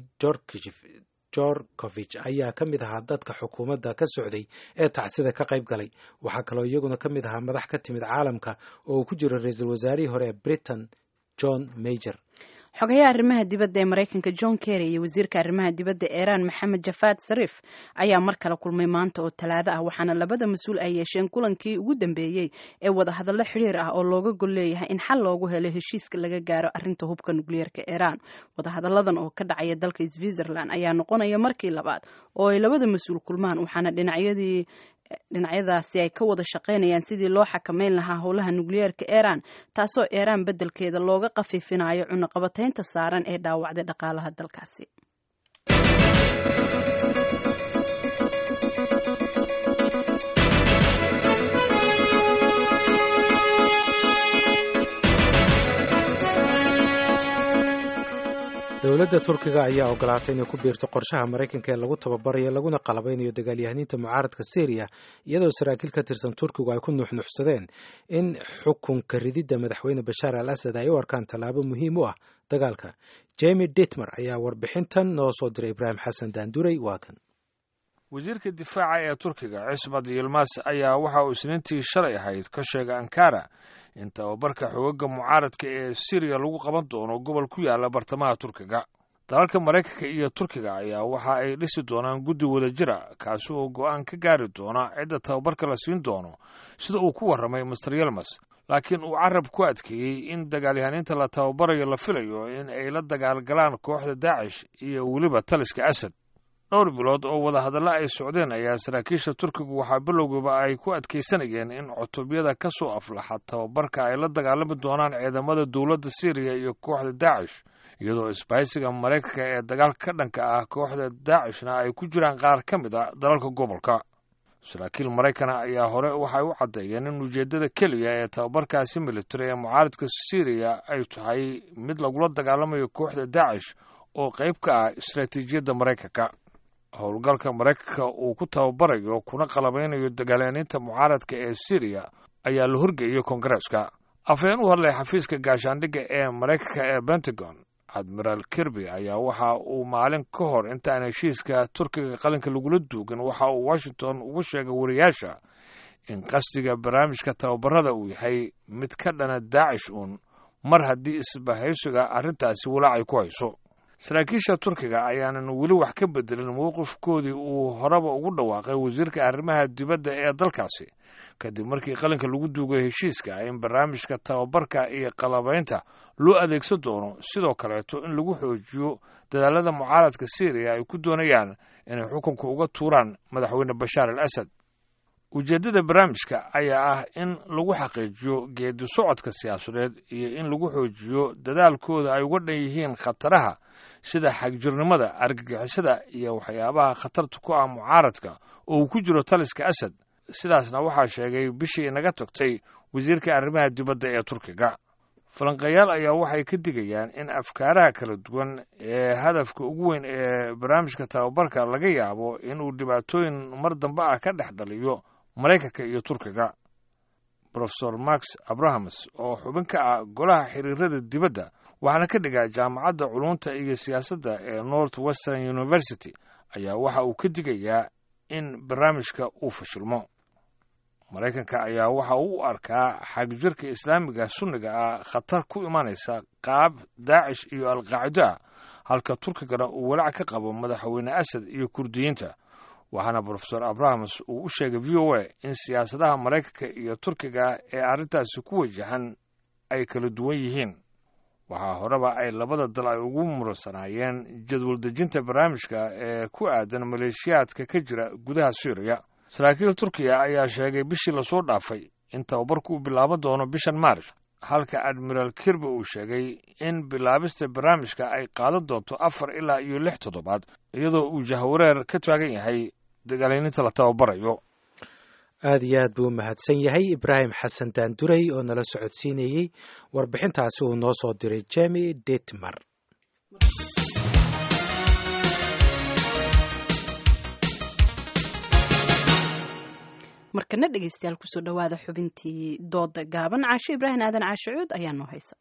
Jorkovich ayaa ka mid ahaa dadka xukuumadda ka socday ee tacsida ka qayb galay. waxaa kaloo iyaguna ka mid ahaa madax ka timid caalamka oo uu ku jiro ra'iisul wasaarihii hore ee Britain John Major. xogayaha arrimaha dibadda ee Mareykanka John Kerry iyo wasiirka arrimaha dibadda ee Iran Maxamed Javad Zarif ayaa mar kale kulmay maanta oo Talaado ah, waxaana labada mas'uul ay yeesheen kulankii ugu dambeeyay ee wada hadallo xiriir ah oo looga gol leeyahay in xal loogu helo heshiiska laga gaaro arrinta hubka nukliyeerka Iran. wada hadalladan oo ka dhacaya dalka Switzerland ayaa noqonaya markii labaad oo ay labada mas'uul kulmaan, waxaana dhinacyadii dhinacyadaasi ay ka wada shaqaynayaan sidii loo xakameyn lahaa howlaha nukliyeerka Iran, taasoo Iran bedelkeeda looga qafiifinayo cunaqabataynta saaran ee dhaawacday dhaqaalaha dalkaasi. dowladda Turkiga ayaa ogolaatay inay ku biirto qorshaha Mareykanka ee lagu tababarayo laguna qalabeynayo dagaalyahaniinta mucaaradka Syria, iyadoo saraakiil ka tirsan Turkigu ay ku nuuxnuuxsadeen in xukunka rididda madaxweyne Bashar al-Assad ay u arkaan tallaabo muhiim u ah dagaalka. Jamie Dittmer ayaa warbixintan noo soo diray. Ibrahim Xasan Daanduray waa kan. wasiirka difaaca ee Turkiga Cismat Yilmaz ayaa waxa uu isniintii shalay ahayd ka sheegay Ankara in tababarka xoogagga mucaaradka ee Syria lagu qaban doono gobol ku yaala bartamaha Turkiga. dalalka Mareykanka iyo Turkiga ayaa waxa ay dhisi doonaan guddi wadajir ah kaasi oo go'aan ka gaari doona cidda tababarka la siin doono, sida uu ku warramay mister Yilmaz, laakiin uu carab ku adkeeyey in dagaalyahaniinta la tababarayo la filayo in ay la dagaalgalaan kooxda Daacish iyo weliba taliska Asad. dhowr bilood oo wada hadalla ay socdeen ayaa saraakiisha Turkigu waxaa bilowgiiba ay ku adkaysanayeen in cutubyada ka soo aflaxa tababarka ay la dagaalami doonaan ciidamada dowladda Syria iyo kooxda Daacish, iyadoo isbahaysiga Mareykanka ee dagaalka ka dhanka ah kooxda Daacishna ay ku jiraan qaar ka mid a dalalka gobolka. saraakiil Maraykana ayaa hore waxay u caddeeyeen in ujeeddada keliya ee tababarkaasi militari ee mucaaradka Syria ay tahay mid lagula dagaalamayo kooxda Daacish oo qayb ka ah istaraatiijiyadda Mareykanka. howlgalka Mareykanka uu ku tababarayo kuna qalabeynayo dagaalyahaniinta mucaaradka ee Syria ayaa la horgeeyey Koongareeska. afhayeen u hadlay xafiiska gaashaandhigga ee Mareykanka ee Pentagon, Admiral Kirby, ayaa waxa uu maalin ka hor intaan heshiiska Turkiga qalinka lagula duugin waxa uu Washington ugu sheegay wariyaasha in qasdiga barnaamijka tababarada uu yahay mid ka dhana Daacish uun mar haddii isbahaysiga arrintaasi walaac ay ku hayso. saraakiisha turkiga ayaanan weli wax ka bedelin mowqifkoodii uu horeba ugu dhawaaqay wasiirka arrimaha dibadda ee dalkaasi kadib markii qalinka lagu duugay heshiiska in barnaamijka tababarka iyo qalabaynta loo adeegsan doono sidoo kaleeto in lagu xoojiyo dadaalada mucaaradka syriya ay ku doonayaan inay xukunka uga tuuraan madaxweyne bashaar al asad ujeeddada barnaamijka ayaa ah in lagu xaqiijiyo geedi socodka siyaasadeed iyo in lagu xoojiyo dadaalkooda ay uga dhan yihiin khataraha sida xagjirnimada argagixisada iyo waxyaabaha khatarta ku ah mucaaradka oo uu ku jiro taliska asad sidaasna waxaa sheegay bishii inaga tagtay wasiirka arrimaha dibadda ee turkiga falanqayaal ayaa waxay ka digayaan in afkaaraha kala duwan ee hadafka ugu weyn ee barnaamijka tababarka laga yaabo inuu dhibaatooyin mar dambe ah ka dhex dhaliyo maraykanka iyo turkiga profesor max abrahams oo xubin ka ah golaha xiriirada dibadda waxaana ka dhigaa jaamacadda culunta iyo siyaasadda ee north western university ayaa waxa uu ka digayaa in barnaamijka uu fashilmo maraykanka ayaa waxa uu u arkaa xagjirka islaamiga sunniga ah khatar ku imanaysa qaab daacish iyo alqaacido ah halka turkigana uu walaac ka qabo madaxweyne asad iyo kurdiyiinta waxaana profesor abrahams uu u sheegay v o a in siyaasadaha maraykanka iyo turkiga ee arrintaasi ku wajahan ay kala duwan yihiin waxaa horeba ay labada dal ay ugu muransanaayeen jadwal dejinta barnaamijka ee ku aadan maleeshiyaadka ka jira gudaha syriya saraakiil turkiya ayaa sheegay bishii lasoo dhaafay in tababarku uu bilaaban doono bishan maaris halka admiraal kirby uu sheegay in bilaabista barnaamijka ay qaadan doonto afar ilaa iyo lix toddobaad iyadoo uu jahwareer ka taagan yahay dagaalyaninta la tababarayo aad iyo aad buu u mahadsan yahay ibraahim xasan daanduray oo nala socodsiinayey warbixintaasi uu noo soo diray jemi detmar markana dhegaystayaal kusoo dhowaada xubintii dooda gaaban caasho ibraahim aadan caasho cuud ayaa noo haysa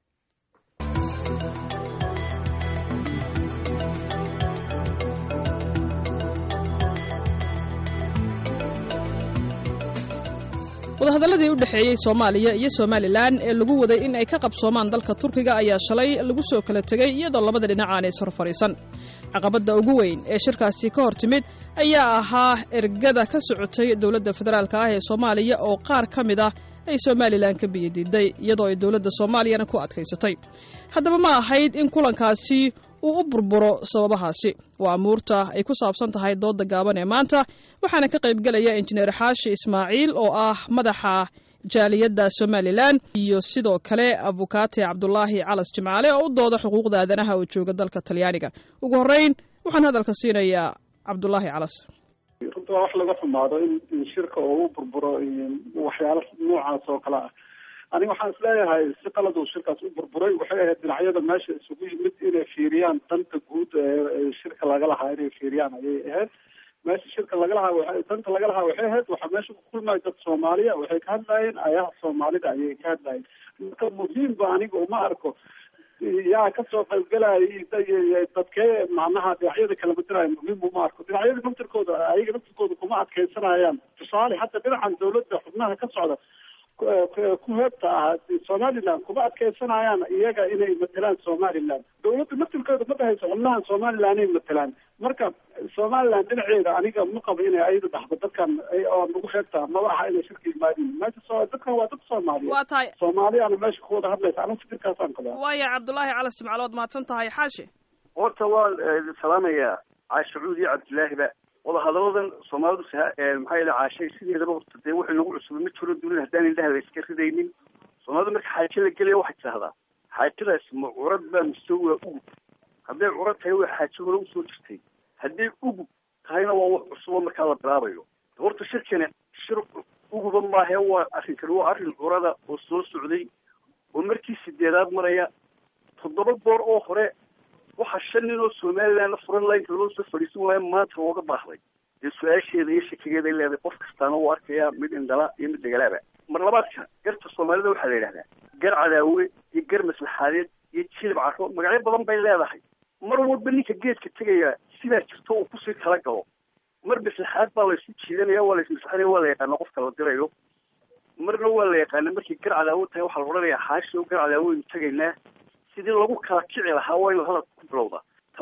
wadahadaladii u dhexeeyey soomaaliya iyo somalilan ee lagu waday in ay ka qabsoomaan dalka turkiga ayaa shalay lagu soo kala tegey iyadoo labada dhinac aanay is hor fadhiisan caqabadda ugu weyn ee shirkaasi ka hor timid ayaa ahaa ergada ka socotay dowladda federaalka ah ee soomaaliya oo qaar ka mid ah ay somalilan ka biyadiiday iyadoo ay dowladda soomaaliyana ku adkaysatay haddaba ma ahayd in kulankaasi uu u burburo sababahaasi waa amuurta ay ku saabsan tahay dooda gaaban ee maanta waxaana ka qaybgelaya injineer xaashi ismaaciil oo ah madaxa jaaliyadda somalilan iyo sidoo kale abukaate cabdulaahi calas jimcaale oo u dooda xuquuqda aadanaha oo jooga dalka talyaaniga ugu horreyn waxaan hadalka siinayaa cabdulaahi calas runta waa wax laga xumaado in shirka oo u burburo waxyaalo noocaas oo kale ah aniga waxaan isleeyahay si qalad uu shirkaas u burburay waxay ahayd dhinacyada meesha isugu yimid inay fiiriyaan danta guud ee shirka laga lahaa inay fiiriyaan ayay ahayd meesha shirka laga lahaa wa danta laga lahaa waxay ahayd waxaa meesha ku kulmaya dad soomaaliya waxay ka hadlayeen ayaha soomaalida ayay ka hadlayeen marka muhiimba aniga uma arko yaa kasoo qaybgalaya dadkee macnaha dhinacyada kala matalaya muhiim uma arko dhinacyada naftirkooda ayaga naftirkooda kuma adkaysanayaan tusaale hadda dhinacan dawladda xubnaha ka socda ku heebta ah somaliland kuma adkaysanayaan iyaga inay matalaan somaliland dawladda naftirkooda ma dhahayso xubnahan somaliland inay matalaan marka somaliland dhinaceeda aniga ma qabo inay ayada dhaxdo dadkan oo nagu heebta maba aha inay shirka yimaadin meesha so dadkan waa dad soomaaliya waa tahay soomaaliyana meesha kuwada hadlaysa aniga fikirkaasaan qabaa waaya cabdulaahi calas jimcaalood mahadsan tahay xaashi horta waan salaamayaa caashe cuud iyo cabdilaahiba wadahadaladan soomaalidu maxaa yidhi caashay sideedaba horta dee wuxuu nagu cusubay ma jiro dunida haddaan indhaha la iska ridaynin soomaalidu marka xaajo la gelaya waxay tidahdaa xaajadaas ma curad baa mise waa ugub hadday curad tahay waa xaajo hore usoo jirtay hadday ugub tahayna waa wax cusubo markaa la bilaabayo horta shirkani shir uguba maahe waa arrinkani waa arrin curada oo soo socday oo markii sideedaad maraya toddoba goor oo hore waxaa shan nin oo somaliland la furan laynka loo soo fadhiisan waayo maanta looga baahday dee su-aasheeda iyo shakigeeda ay leedahay qof kastaana uu arkaya mid indhala iyo mid degalaaba mar labaadka garta soomaalida waxaa la yidhahdaa gar cadaawe iyo gar maslaxaadeed iyo jilib caro magacyo badan bay leedahay mar walba ninka geedka tegaya sidaa jirto uu kusii kala galo mar maslaxaad baa laysu jiidanaya waa laismaslaxanaya waa la yaqaana qofka la dirayo marna waa la yaqaana markii gar cadaawo tahay waxaa la odhanayaa xaashi oo gar cadaawoynu tegaynaa sidii lagu kala kici lahaa waa inu hadalka ku bilowda ta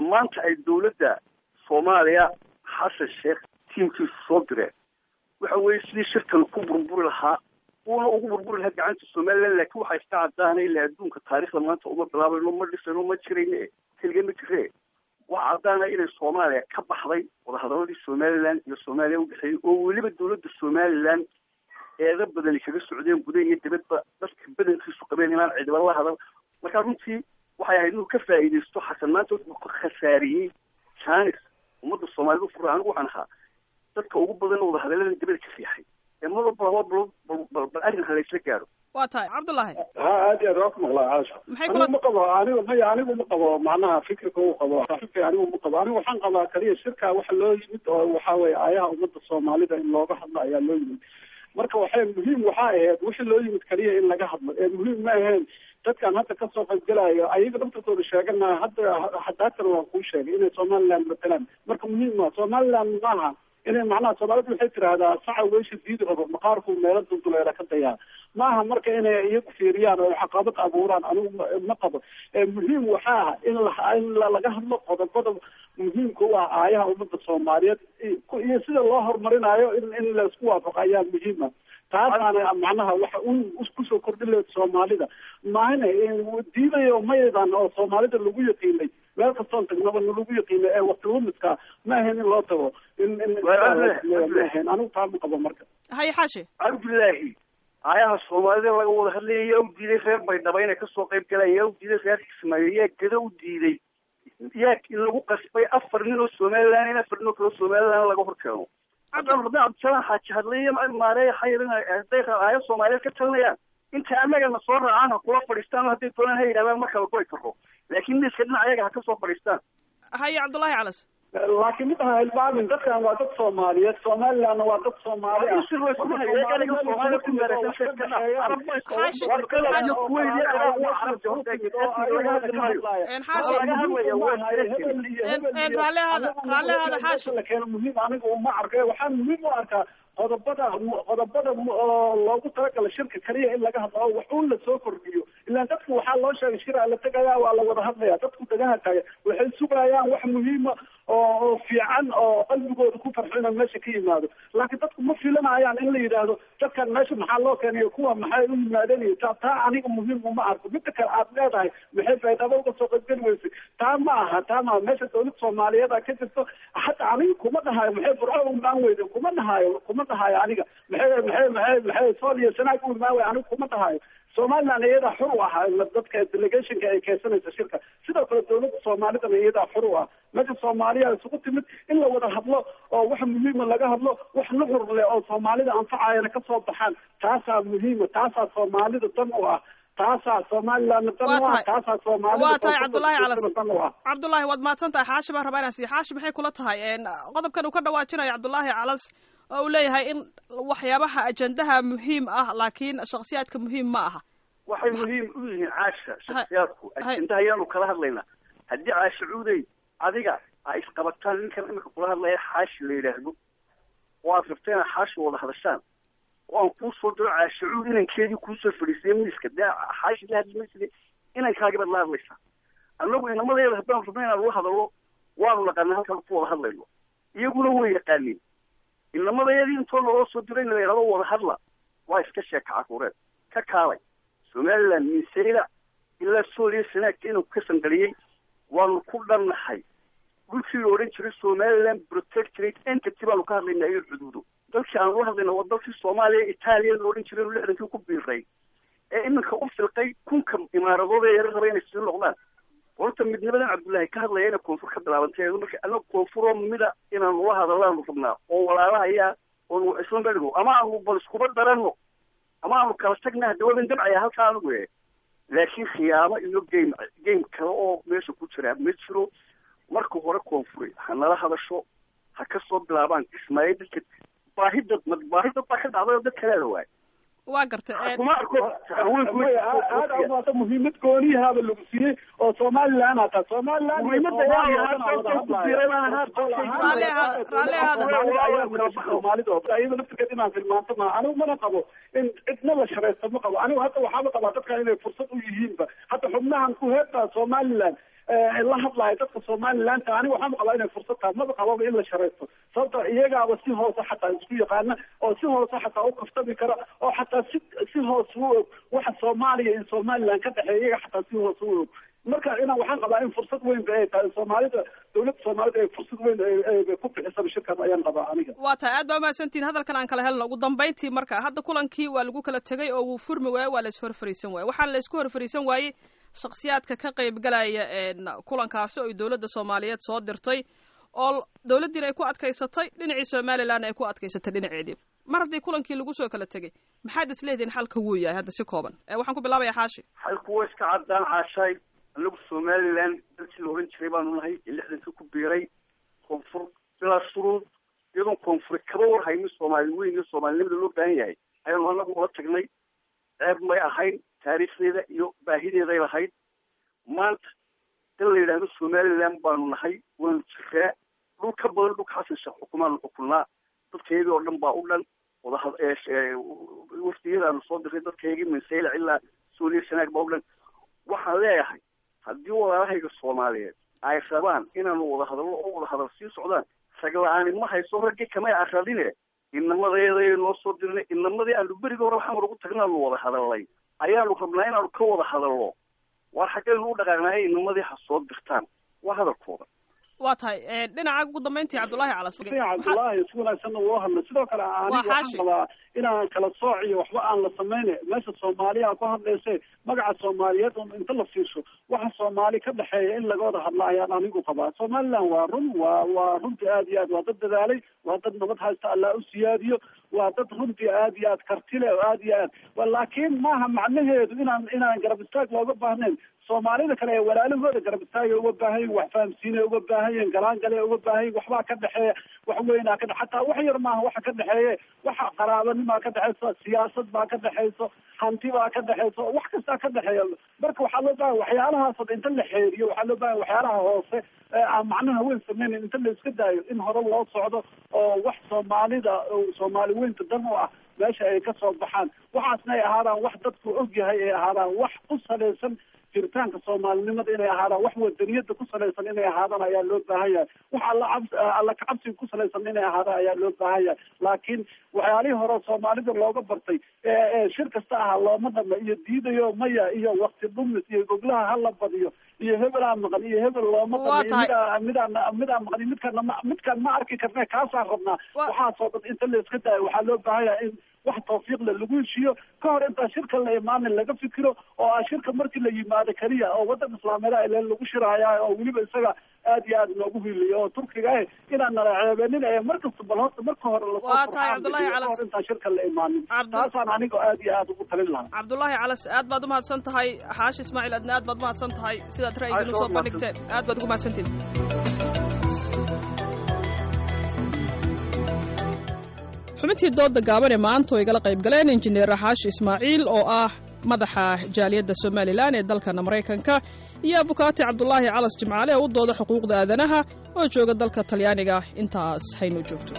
ta maanta ay dawladda soomaaliya xasan sheekh tiimkiisu soo direen waxa weeye sidii shirkan ku burburi lahaa uuna ugu burburi lahaa gacanta somaliland laakiin waxaa iska caddaanay ila adduunka taariikhda maanta uma bilaabayno ma dhisayno ma jirayne keliga ma jiree waxaa caddaanaya inay soomaaliya ka baxday wadahadaladii somaliland iyo soomaaliya u dhexeeyey oo weliba dawladda somaliland eeda badani kaga socdeen gudaha iyo dibadba dadka badankiisu qabeen inaan cidiba la hadal marka runtii waxay ahayd inuu ka faa'iidaysto xasan maanta wuxuu ka khasaariyey janis ummadda soomaalida u fura anigu waxaan ahaa dadka ugu badan wadahadalada dibada ka fiixay ee madaba bal bal arrin halaysla gaaro waa tahay cabdullaahi ha aad iyo aad waa ku maqlaa caasha anigu ma qabo anigu maya anigu ma qabo macnaha fikirka uu qabo saaxiibkay anigu ma qabo anigu waxaan qabaa kaliya shirka waxa loo yimid oo waxa weeye aayaha ummadda soomaalida in looga hadlo ayaa loo yimid marka waxay muhiim waxaa ahayd wixii loo yimid kaliya in laga hadlo ee muhiim ma ahayn dadkan hadda kasoo qaybgelayo ayaga dhaftarkooda sheegana hadda hadaatan waa kuu sheegay inay somaliland matalaan marka muhiim ma somaliland maaha inay macnaha soomaalida waxay tiraahdaa saca weysha diidi rabo maqaarku meelo dulduleela ka dayaa maaha marka inay iyagu fiiriyaan oo caqabad abuuraan anigu ma qabo muhiim waxaa in in laga hadlo qodobada muhiimka u ah aayaha ummadda soomaaliyeed iyo sida loo horumarinayo in in la isku waafaqo ayaa muhiima taasaana macnaha waxa uu kusoo kordhin lahayd soomaalida maahina diidayo mayadan oo soomaalida lagu yaqiinay meel kastoon tagnaba lagu yaqiinay ee waqti lumiska ma ahayn in loo tago in in maahayn anigu taa ma qabo marka haye xaashi cabdullaahi aayaha soomaalida laga wada hadlaya yaa u diiday reer baydhaba inay kasoo qayb galaan yaa u diiday reer kismaayo yaa gada u diiday yaa lagu qasbay afar nin oo somaliland in afar nin oo kale somaliland laga hor keeno haddaan rabbi cabdisalaan xaaji hadlaya maareeya xayrin hadday aaya soomaaliyeed ka talinayaan inta annagana soo raacaan ha kula fadhiistaan hadday doonaan ha yidhahdaan markaba goy karo laakiin miiska dhinac ayaga ha ka soo fadhiistaan haye cabdullaahi calas laakiin mid aha ilmaamin dadkan waa dad soomaaliyeed somalilandna waa dad soomaali ah muhiim aniga uma arka waxaan muhiim u arkaa qodobada qodobada loogu talagala shirka kaliya in laga hadlo wax uun la soo kordhiyo ilaan dadku waxaa loo sheegay shira la tegaya waa la wada hadlaya dadku dagaha taga waxay sugayaan wax muhiima oo fiican oo qalbigooda ku farxina meesha ka yimaado laakiin dadku ma filanayaan in la yidhaahdo dadkan meesha maxaa loo keenayo kuwa maxay u yimaadeen taa taa aniga muhiim uma arko midda kale aad leedahay maxay baydhabo uga soo qaybgeli weysay taa ma aha taa ma meesha dawlad soomaaliyeed ka jirto hata aniga kuma dhahayo maxay furco u imaan weyden kuma dhahayo kuma dhahayo aniga maxay maxay maxay maxay sool iyo sanaag u imaan wey aniga kuma dhahayo somaliland iyadaa xur u ah dadka delegationka ay keensanaysa shirka sidoo kale dawladda soomaalidana iyadaa xur u ah meesha soomaaliya isugu timid in la wada hadlo oo wax muhiima laga hadlo wax nuxur leh oo soomaalida anfacayana kasoo baxaan taasaa muhiima taasaa soomaalida dan u ah taasaa somaliland dan u ah taasaa soomaalida waa tahay cabdullaahi calas cabdullaahi waad mahadsan tahay xaashi baan rabaa inaan siiyo xaashi maxay kula tahay qodobkan uu ka dhawaajinayo cabdullaahi calas oo uu leeyahay in waxyaabaha ajendaha muhiim ah laakiin shaksiyaadka muhiim ma aha waxay muhiim u yihiin caasha shaksiyaadku ajendaha ayaanu kala hadlaynaa haddii caasha cuuday adiga ay isqabataan ninkan imika kula hadlaya xaashi la yidhaahdo oo aad rabta inaad xaashi wada hadashaan oo aan kuu soo diro caasha cuud inankeedii kuusoo fadhiisay miiska dee xaashi la hadli maysid inankaagibaad la hadlaysaa annagu inamadeeda haddaan rabna inaan la hadallo waanu naqaana halkaan ku wada hadlayno iyaguna way yaqaaniin inamadayadii intoo naloo soo diray in la yidhahdo wada hadla waa iska sheeka caruureed ka kaalay somaliland minseyla ilaa sooliya sanaagta inuu ka sangaliyey waanu ku dhannahay dhulkii la odhan jiray somaliland protectorate entity baanu ka hadlaynaa iyo xuduudo dalkii aanu la hadlayna waa dalkii soomaaliya itaaliya la odhan jiray inu lixdankii ku biiray ee iminka u filqay kunka imaaradood ee yara raba inay sii noqdaan horta midnimadan cabdullaahi ka hadlaya inay koonfur ka bilaabantay marka annaga koonfuroo mida inaanu la hadalaanu rabnaa oo walaalahayaa oonu isla bedhigo ama aanu bal iskuba daranno ama aanu kala tagnaa dawadan dabcaya halkaa anigu e laakiin khiyaamo iyo game game kale oo meesha ku jira ma jiro marka hore koonfuri ha nala hadasho ha ka soo bilaabaan kismaayo dadka baahida baahida baa ka dhacday oo dad kaleeda waay waa gartay kuma arko aad aad muhiimad gooniyahaaba lagu siiyey oo somaliland hata somaliland soomaalida iyada laftirkeed inaan tilmaanto ma anigu mana qabo in cidna la sharaysto ma qabo anigu hadda waxaaba qabaa dadkan inay fursad u yihiinba hadda xubnahan ku heebtaa somaliland la hadlayo dadka somaliland aniga waxaan qabaa inay fursad tahay maba qababa in la sharaysto sababta iyagaaba si hoose xataa isku yaqaana oo si hoose xataa u kaftami kara oo xataa si si hoose u og waxa soomaaliya iyo somaliland ka dhexeeya iyaga xataa si hoose u og marka inaan waxaan qabaa in fursad weyn ba ay tahay soomaalida dowladda soomaalida ay fursad weyn ay ku bixisaba shirkaas ayaan qabaa aniga waa tahay aad baa mahadsantihin hadalkan aan kala helno ugu dambayntii marka hadda kulankii waa lagu kala tegay oo wuu furmi waaye waa la is horfariisan waaye waxaana la isku horfariisan waayey shakhsiyaadka ka qaybgalaya kulankaasi oo dowladda soomaaliyeed soo dirtay oo dowladdiina ay ku adkaysatay dhinacii somaliland ay ku adkaysatay dhinaceedii mar haddii kulankii lagu soo kala tegay maxaad isleedihin xalka wuu yahay hadda si kooban waxaan ku bilaabayaa xaashi xalku waa iska caddaan caashaay anagu somaliland dalkii la oran jiray baanu nahay ee lixdankii ku biiray koonfur bilaa shuruud iyadoon koonfuri kaba war hayno soomaali weyn iyo soomaalinimada loo baahan yahay ayaanu anagu ula tagnay ceeb may ahayn taariikhdeeda iyo baahideeday lahayd maanta dal la yidhaahdo somaliland baanu nahay waanu jiraa dhul ka badan dhulka xasan sheekh xukumaanu xukunaa dadkaygii oo dhan baa u dhan wada wafdiyadaanu soo diray dadkaygii minsayla ilaa suuliya sanaag baa u dhan waxaan leeyahay haddii walaalahayga soomaaliyeed ay rabaan inaanu wada hadallo oo wada hadal sii socdaan ragla-aani ma hayso raggii kamay aradine inamadeeday noo soo dirnay inamadii aanu berigii hore waxaan ugu tagnaanu wada hadalnay ayaanu rabnaa inaanu ka wada hadallo waar xaggaynu u dhaqaaqnaay inamadii ha soo dirtaan waa hadalkooda waa tahay dhinaca ugu dambeyntii cabdullaahi calas cabdullaahi si wanaagsanna woo hadlay sidoo kale aniga waxaan qabaa inaan kala soociyo waxba aan la samayne meesha soomaaliya ku hadlayse magaca soomaaliyeed un inta la fiirsho waxa soomaali ka dhexeeya in laga wada hadla ayaan anigu qabaa somaliland waa run waa waa runtii aad iyo aad waa dad dadaalay waa dad nabad haysta allah u siyaadiyo waa dad runtii aad iyo aad kartile oo aad iyo aad laakiin maaha macnaheedu inaan inaan garab istaag looga baahnayn soomaalida kale ee walaalahooda garab istaagay uga baahan yihin wax fahamsiinay uga baahan yihin galaangale uga baahan yihin waxbaa ka dhexeeya wax weynaa ka dhex hataa wax yar maaha waxa ka dhexeeye waxa qaraabanimaa ka dhexeyso siyaasad baa ka dhexeyso hanti baa ka dhexeyso wax kastaa ka dhexeeya marka waxaa loo baahan waxyaalahaas inta la xeeriyo waxaa loo baahan waxyaalaha hoose aan macnaha weyn sameynayn inta la iska daayo in hore loo socdo oo wax soomaalida soomaali weynta dan u ah meesha ay ka soo baxaan waxaasna ay ahaadaan wax dadku og yahay ay ahaadaan wax ku salaysan jiritaanka soomaalinimada inay ahaadaan wax wadaniyada ku salaysan inay ahaadaan ayaa loo baahan yahay wax alla cabs alla kacabsiga ku salaysan inay ahaadaan ayaa loo baahan yahay laakiin waxyaalihii hore soomaalida looga bartay ee shir kasta ahaa looma dhama iyo diidayo maya iyo wakti dhumis iyo goglaha hala badiyo iyo hebelaa maqan iyo hebel looma dhama midaan midaan maqan midkaan midkaan ma arki karne kaasaan rabnaa waxaasoo dhan inta la iska daayo waxaa loo baahan yahay in wax tawfiiq le lagu heshiiyo ka hor intaa shirka la imaanin laga fikiro oo ah shirka markii la yimaado keliya oo waddan islaameeda ile lagu shiraayaa oo weliba isaga aad iyo aad loogu hiliyo oo turkiga ah inaan nala ceebenin ee markasta bal horta marka hore lasoo intaa shirka la imaanin taasaan aniga aad iyo aad ugu talin lahaa cabdullaahi calas aad baad umahadsan tahay xaashi ismaaciil adna aad baad umahadsan tahay sidaad ra'yigiinu soo bandhigteen aad baad ugu mahadsantiin xubintii dooda gaaban ee maanta oo igala qayb galeen injineer xaashi ismaaciil oo ah madaxa jaaliyadda somalilan ee dalkana maraykanka iyo abukaati cabdulaahi calas jimcaale oo u dooda xuquuqda aadanaha oo jooga dalka talyaaniga intaas haynu joogto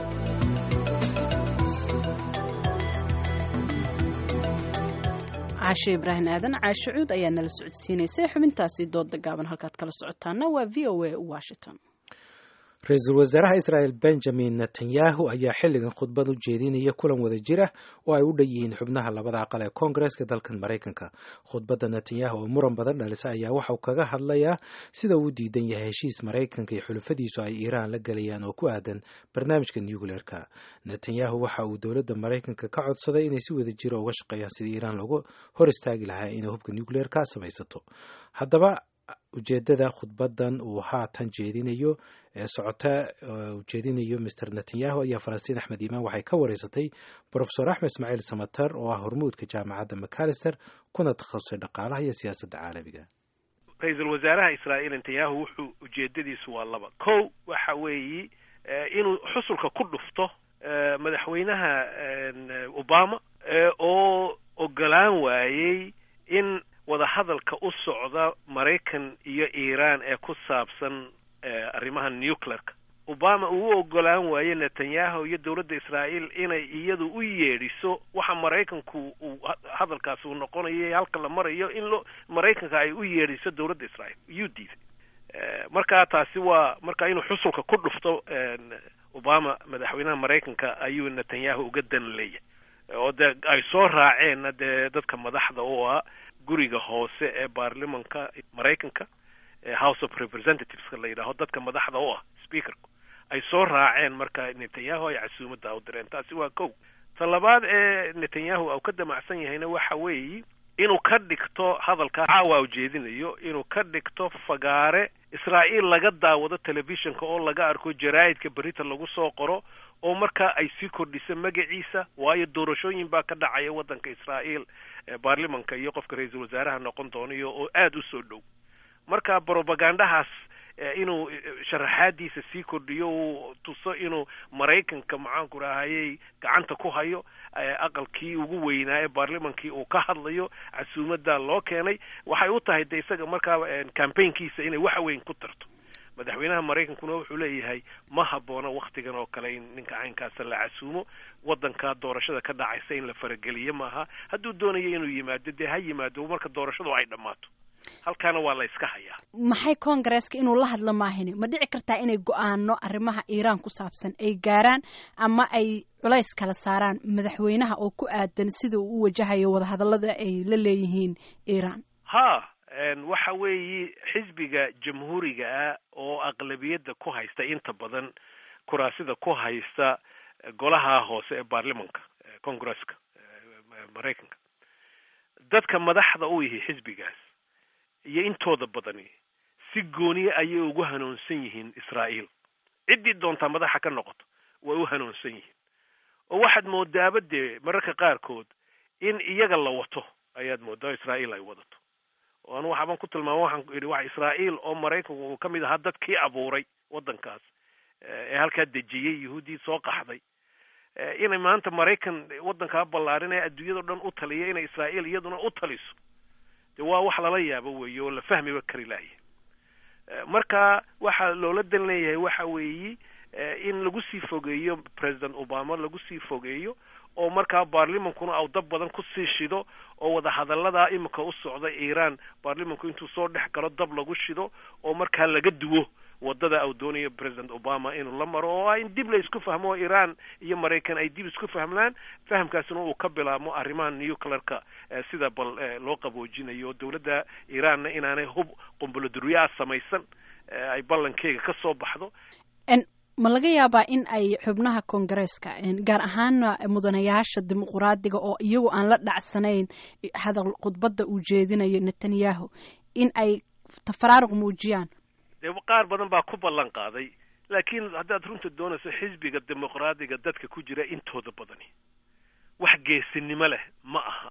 caashe ibraahim aadan caashe cuud ayaa nala socodsiinaysay xubintaasi dooda gaaban halkaad kala socotaana waa v o a washington ra-iisul wasaaraha israel benjamin netanyahu ayaa xilligan khudbad u jeedinaya kulan wada jir ah oo ay u dhan yihiin xubnaha labada aqal ee koongareska dalkan maraykanka khudbadda netanyahu oo muran badan dhalisa ayaa waxauu kaga hadlayaa sida uu diidan yahay heshiis maraykanka iyo xulufadiisu ay iiraan la gelayaan oo ku aadan barnaamijka nucleerka netanyahu waxa uu dowladda maraykanka ka codsaday inay si wada jira uga shaqeeyaan sidii iiraan loogu hor istaagi lahaa inay hubka nucleerka samaysato haddaba ujeedada khudbadan uu haatan jeedinayo ee socota uu jeedinayo mister netanyahu ayaa falastiin axmed iimaan waxay ka wareysatay profesor axmed ismaaciil samatar oo ah hormuudka jaamacadda macalister kuna takhasusay dhaqaalaha iyo siyaasadda caalamiga. ra-iisul wasaaraha israa'iil netanyahu wuxuu ujeedadiisu waa laba kow waxa weeyi inuu xusulka ku dhufto madaxweynaha obama oo ogolaan waayey in wadahadalka u socda maraykan iyo iiraan ee ku saabsan arrimaha nuclearka obama uu u ogolaan waaye netanyahu iyo dowladda israa'iil inay iyadu u yeedhiso waxa maraykanku uu hadalkaasi uu noqonayo halka la marayo in lo maraykanka ay u yeedhiso dowladda israa'iil iyuu diiday marka taasi waa marka inuu xusulka ku dhufto Obama madaxweynaha Mareykanka ayuu Netanyahu uga dan leeyahay oo de ay soo raaceen de dadka madaxda oo ah guriga hoose ee baarlamaanka Mareykanka House of Representatives ka la yiraahdo dadka madaxda oo ah speaker ay soo raaceen marka Netanyahu ay casuumada u direen taasi waa kow talabaad ee Netanyahu oo ka damacsan yahayna waxa weeye inuu ka dhigto hadalka caawa u jeedinayo inuu ka dhigto fagaare Israa'iil laga daawado televisionka oo laga arko jaraa'idka berita lagu soo qoro oo marka ay sii kordhisay magaciisa waayo doorashooyin baa ka dhacaya wadanka Israa'iil baarlamaanka iyo qofka ra'iisul wasaaraha noqon doonayo oo aad u soo dhow marka propagandahaas inuu sharaxaadiisa sii kordhiyo uu tuso inuu Mareykanka macaan ku raahayay gacanta ku hayo aqalkii ugu weynaa ee baarlamaankii uu ka hadlayo casuumada loo keenay waxay u tahay de isaga marka campaignkiisa inay wax weyn ku tarto madaxweynaha Mareykankuna wuxuu leeyahay ma haboona waqtigan oo kale in ninka caynkaas la casuumo wadanka doorashada ka dhacaysa in la farageliyo maaha hadduu doonayo inuu yimaado de ha yimaado marka doorashadu ay dhamaato halkaana waa la iska hayaa maxay Congress-ka inuu la hadlo maahine ma dhici kartaa inay go'aano arrimaha Iran ku saabsan ay gaaraan ama ay culays kala saaraan madaxweynaha oo ku aadan sida uu u wajahayo wada hadallada ay la leeyihiin Iran ha een waxa weeye xisbiga jamhuuriga oo aqlabiyada ku haysta inta badan kuraasida ku haysta golaha hoose ee baarlamaanka Congress-ka Mareykanka dadka madaxda u yahay xisbigaas iyo intooda badani si gooniye ayay ugu hanuunsan yihiin Israa'iil cidii doonta madaxa ka noqoto way u hanuunsan yihiin oo waxaad moodaa bade mararka qaarkood in iyaga la wato ayaad moodaa Israa'iil ay wadato oo aan waxaan ku tilmaamo waxaan yiri wax Israa'iil oo Mareykanku uu kamid ahaa dadkii abuuray wadankaas ee halka dejiyay yahuudi soo qaxday inay maanta Mareykan wadanka ballaarin ee adduunyada dhan u taliyay inay Israa'iil iyaduna u taliso de waa wax lala yaabo weeyo la fahmi ba kari lahayn marka waxa loola dan leeyahay waxa weeye in lagu sii fogeeyo President Obama lagu sii fogeeyo oo marka baarlamaankuna uu dab badan ku sii shido oo wada hadallada imika u socda Iran baarlamaanku intuu soo dhex galo dab lagu shido oo marka laga duwo wadada uu doonayo President Obama inuu la maro oo in dib la isku fahmo Iran iyo Mareykan ay dib isku fahmaan fahamkaasna uu ka bilaabo arrimaha nuclear-ka sida bal loo qaboojinayo dawladda Iran inaanay hub qunbulo duriya samaysan ay ballankeyga ka soo baxdo en ma laga yaabaa in ay xubnaha Congress-ka gaar ahaan mudanayaasha dimuqraadiga oo iyagu aan la dhacsanayn hadal khudbada uu jeedinayo Netanyahu in ay tafaraaruq muujiyaan de qaar badan baa ku ballan qaaday laakiin haddaad runta doonayso xisbiga dimuqraadiga dadka ku jira intooda badani wax geesinimo leh ma aha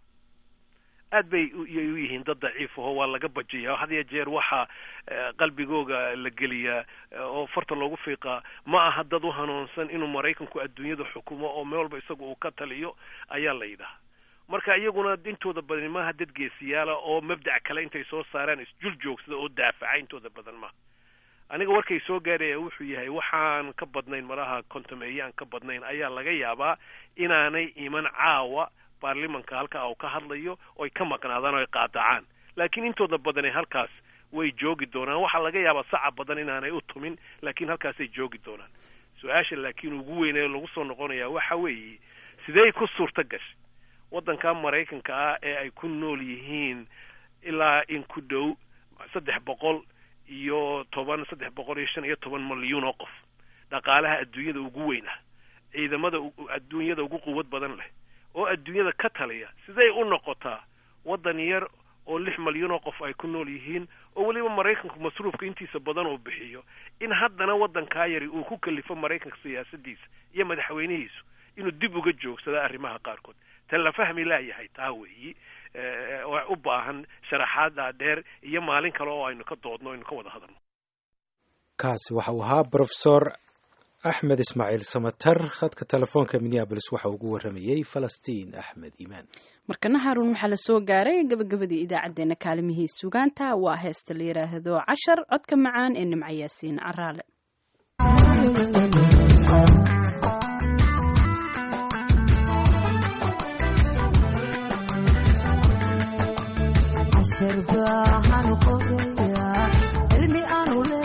aad bay u yihiin dad daciif oo waa laga bajiyaa had iyo jeer waxa qalbigooga la geliya oo farta loogu fiiqa ma aha dad u hanuunsan inuu Mareykanku adduunyada xukumo oo meel walba isagu uu ka taliyo ayaa la yidhaahdaa marka iyaguna intooda badan ma dad geesiyaala oo mabdac kale intay soo saaraan isjul joogsada oo daafaca intooda badan ma aniga warkay soo gaaraya wuxuu yahay waxaan ka badnayn malaha kontameeyaan ka badnayn ayaa laga yaabaa inaanay iman caawa baarlamaanka halka uu ka hadlayo oo ay ka maqnaadaan oo ay qaadacaan laakiin intooda badan ee halkaas way joogi doonaan waxa laga yaabaa saca badan inaanay u tumin laakiin halkaas ay joogi doonaan su'aasha laakiin ugu weyn ee lagu soo noqonaya waxa weeye sidee ku suurta gashay wadanka Mareykanka ah ee ay ku nool yihiin ilaa in ku dhow saddex boqol iyo toban saddex boqol iyo shan iyo toban milyan oo qof dhaqaalaha adduunyada ugu weyn ah ciidamada adduunyada ugu quwad badan leh oo adduunyada ka taliya sidee u noqotaa wadan yar oo lix milyan oo qof ay ku nool yihiin oo waliba Mareykanku masruufka intiisa badan uu bixiyo in haddana wadanka yari uu ku kalifo Mareykanka siyaasadiisa iyo madaxweynihiisu inuu dib uga joogsado arrimaha qaarkood tan la fahmi laayahay taa weeyi oo u baahan sharaxaad dheer iyo maalin kale oo aynu ka doodno aynu ka wada hadalno kaasi waxa uu ahaa Professor Axmed Ismaaciil Samatar khadka telefoonka Minneapolis waxa uu ugu waramayay Falastiin Axmed Iimaan markana Haruun waxa la soo gaaray gabagabadii idaacadeena kaalmihii sugaanta waa heesta la yiraahdo cashar codka macaan ee Nimco Yaasiin Caraale Serbahan qoya ilmi aanu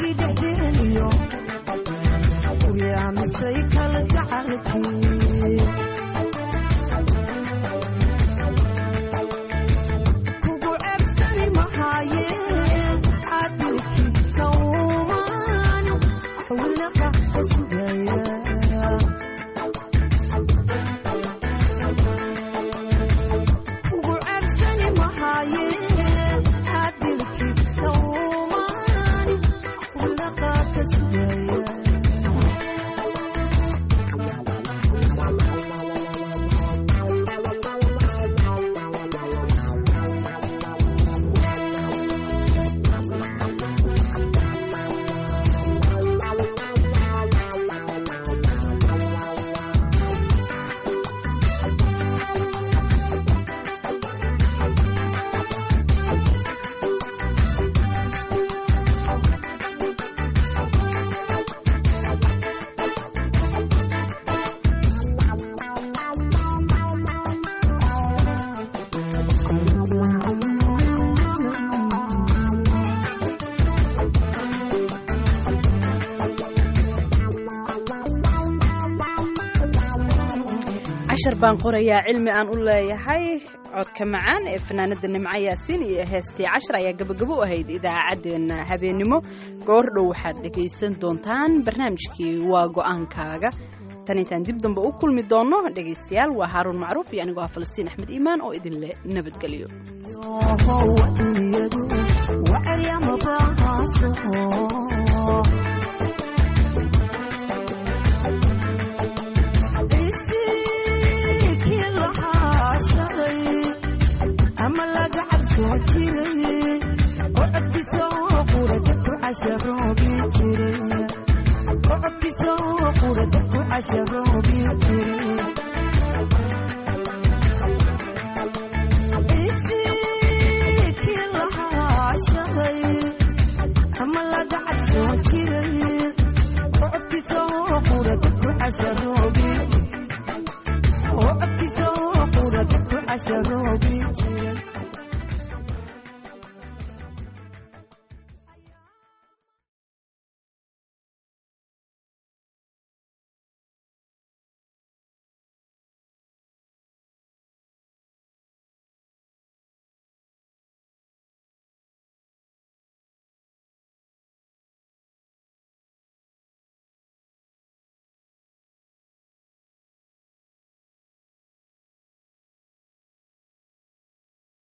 cashar baan qorayaa cilmi aan u leeyahay codka macaan ee fanaanada nimco yaasiin iyo heestii cashar ayaa gabagabo u ahayd idaacaddeenna habeennimo goor dhow waxaad dhegaysan doontaan barnaamijkii waa go'aankaaga tan intaan dib dambe u kulmi doono dhegaystayaal waa haaruun macruuf iyo anigoo ah falastiin axmed iimaan oo idinle nabadgelyo عشروبي